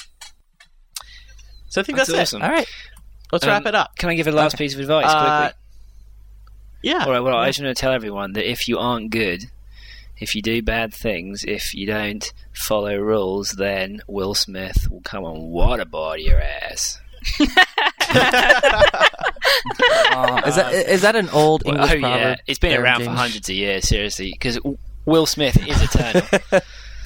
So I think that's, That's it. awesome. All right. Let's wrap Um, it up. Can I give a last Okay. piece of advice Uh, quickly? Yeah. All right. Well, Yeah. I just want to tell everyone that if you aren't good, if you do bad things, if you don't follow rules, then Will Smith will come and waterboard your ass. Uh, is that is that an old Well, English oh yeah, proverb? it's been Aaron around for James? hundreds of years. Seriously, because Will Smith is eternal.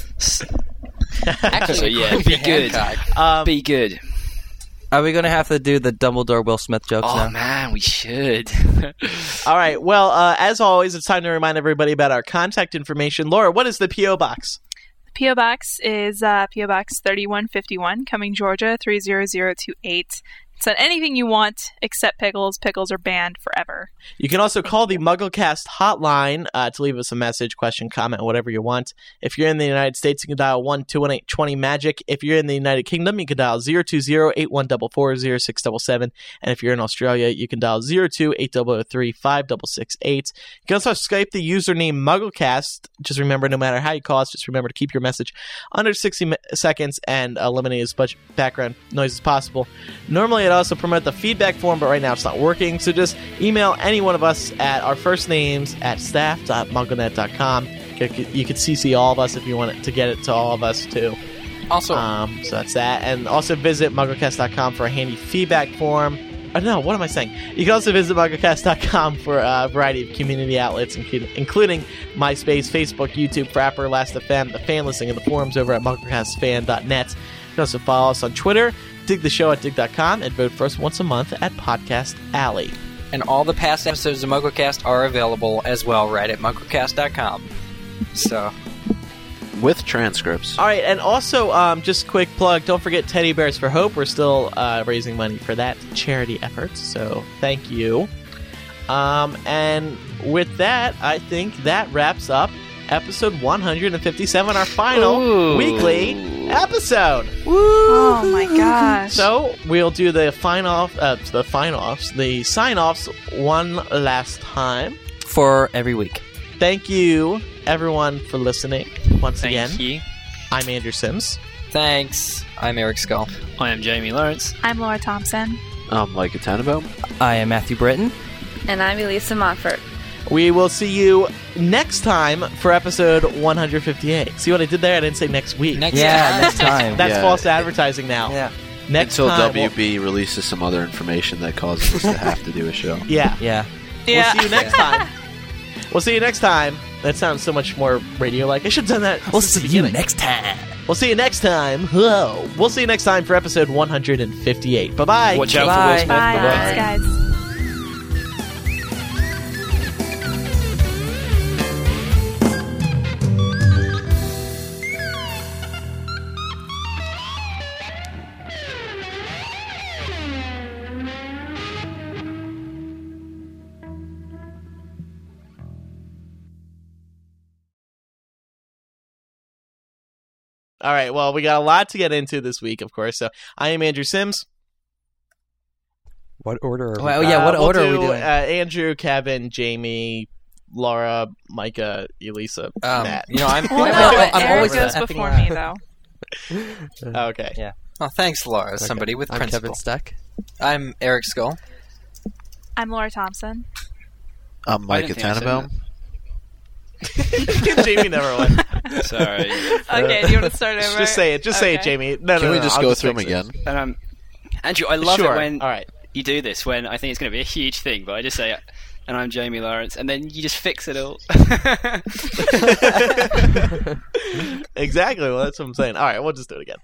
So yeah, be good. Um, be good. Are we going to have to do the Dumbledore Will Smith jokes Oh now? man, we should. All right. Well, uh, as always, it's time to remind everybody about our contact information. Laura, what is the P O box? P O Box is uh, P O Box thirty-one fifty-one, Cumming, Georgia three zero zero two eight. Send anything you want except pickles. Pickles are banned forever. You can also call the MuggleCast hotline uh, to leave us a message, question, comment, whatever you want. If you're in the United States, you can dial one two one eight twenty magic. If you're in the United Kingdom, you can dial zero two zero eight one four four zero six seven seven. And if you're in Australia, you can dial zero two eight zero zero three five six six eight. You can also Skype the username MuggleCast. Just remember, no matter how you call us, just remember to keep your message under sixty mi- seconds and eliminate as much background noise as possible. Normally, I'd also promote the feedback form, but right now it's not working. So just email any one of us at our first names at staff dot mugglenet dot com. You could C C all of us if you want it to get it to all of us too. Also, um, so that's that. And also visit mugglecast dot com for a handy feedback form. Oh, no, what am I saying? You can also visit mugglecast dot com for a variety of community outlets, including, including MySpace, Facebook, YouTube, Frapper, Last F M, the fan listing, and the forums over at mugglecast fan dot net. You can also follow us on Twitter, dig the show at dig dot com, and vote for us once a month at Podcast Alley. and all the past episodes of MuggleCast are available as well right at mugglecast dot com. So, with transcripts. All right, and also, um, just quick plug, don't forget Teddy Bears for Hope. We're still uh, raising money for that charity effort, so thank you. Um, and with that, I think that wraps up episode one hundred fifty-seven, our final Ooh. weekly episode. Oh my gosh. So we'll do the fine off, uh, the fine offs, the sign offs one last time for every week. Thank you, everyone, for listening once Thank again. you. I'm Andrew Sims. Thanks. I'm Eric Skull. I am Jamie Lawrence. I'm Laura Thompson. I'm Micah Tannenbaum. I am Matthew Britton. And I'm Elisa Montfort. We will see you next time for episode one hundred fifty-eight. See what I did there? I didn't say next week. Next Yeah, time. next time. That's Yeah. false advertising now. Yeah. Next Until time. W B releases some other information that causes us to have to do a show. we'll- yeah. Yeah. Yeah. We'll see you next time. We'll see you next time. That sounds so much more radio-like. I should have done that. We'll since the see you beginning. next time. We'll see you next time. Whoa. We'll see you next time for episode one hundred fifty-eight. Bye-bye. Watch out Bye. for Will Smith. Bye. Bye-bye. Thanks, guys. All right. Well, we got a lot to get into this week, of course. So I am Andrew Sims. What order are we? Well, yeah, Uh, what we'll order are we do, doing? Uh, Andrew, Kevin, Jamie, Laura, Micah, Elisa, Um, Matt. you know, I'm. Well, I'm, no, I'm Eric always goes effing before laugh. me, though. Okay. Yeah. Oh, thanks, Laura. Somebody with I'm principle. Kevin Steck. I'm Eric Skull. I'm Laura Thompson. I'm I Micah didn't think I said Tannenbaum. Jamie never won. Sorry. Okay, do you want to start over? Just say it. Just say it, Okay. Jamie. No, no, Can no, we no, just I'll go just through them fix it. again? And um, Andrew, I love Sure. it when All right. you do this, when I think it's going to be a huge thing, but I just say, and I'm Jamie Lawrence, and then you just fix it all. Exactly. Well, that's what I'm saying. All right, we'll just do it again.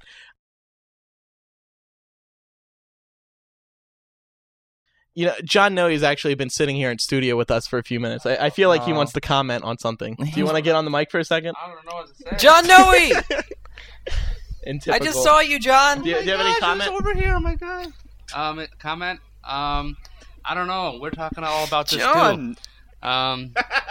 You know, John Noe's actually been sitting here in studio with us for a few minutes. I, I feel like he Oh. wants to comment on something. Do you want to get on the mic for a second? I don't know what to say. John Noe! In I just typical- saw you, John. Do you, do you have any Gosh, comment? it's over here. Oh my god. Um, it- comment. Um, I don't know. We're talking all about this John! too. Um,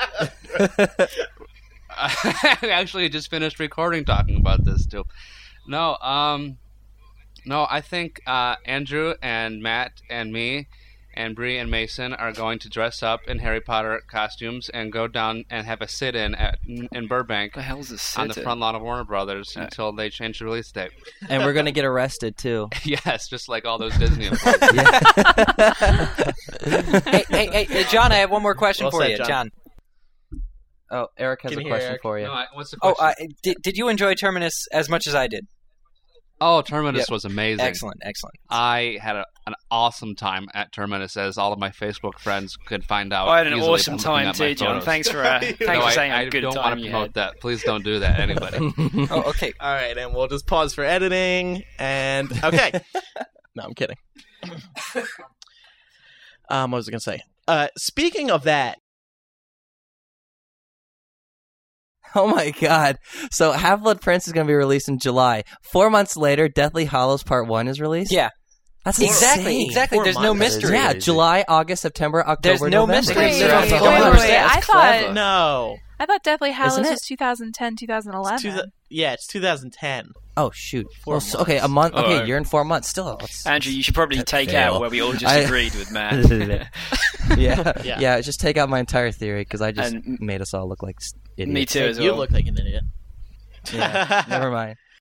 I actually just finished recording talking about this too. No, um, no. I think uh, Andrew and Matt and me and Bree and Mason are going to dress up in Harry Potter costumes and go down and have a sit-in at in Burbank What the hell's a on the sit-in? front lawn of Warner Brothers until they change the release date. And we're going to get arrested, too. Yes, just like all those Disney employees. hey, hey, hey, hey, John, I have one more question Well for said, you, John. John. Oh, Eric has Can a you hear question Eric? for you. No, I, what's the Oh, question? uh, did, did you enjoy Terminus as much as I did? Oh, Terminus Yep. was amazing. Excellent, excellent. I had a, an awesome time at Terminus, as all of my Facebook friends could find out. I had an easily awesome from looking time at my too, John. photos. Thanks for uh, thanks No, for I, saying I a good don't time want to you promote had. that. Please don't do that, anybody. Oh, okay. All right, and we'll just pause for editing. And okay, no, I'm kidding. Um, what was I gonna say? Uh, speaking of that, Oh my god. So Half-Blood Prince is going to be released in July. Four months later, Deathly Hallows Part one is released? Yeah. That's Exactly, insane. exactly. Four There's no months. mystery. Yeah, July, August, September, October, There's no November. mystery. Wait, They're wait, on wait, the wait, whole wait, other wait. side. I It's thought clever. no, I thought Deathly Hallows Isn't was it? twenty ten, twenty eleven. It's two thou- yeah, it's two thousand ten. Oh, shoot. Four Well, so- okay, a months. month. Okay, Alright. you're in four months still. It's- Andrew, you should probably That take fail. out where we all just I- agreed with Matt. yeah, Yeah. yeah, Just take out my entire theory because I just And- made us all look like s- idiots. Me too Hey, as you well. look like an idiot. Yeah, never mind.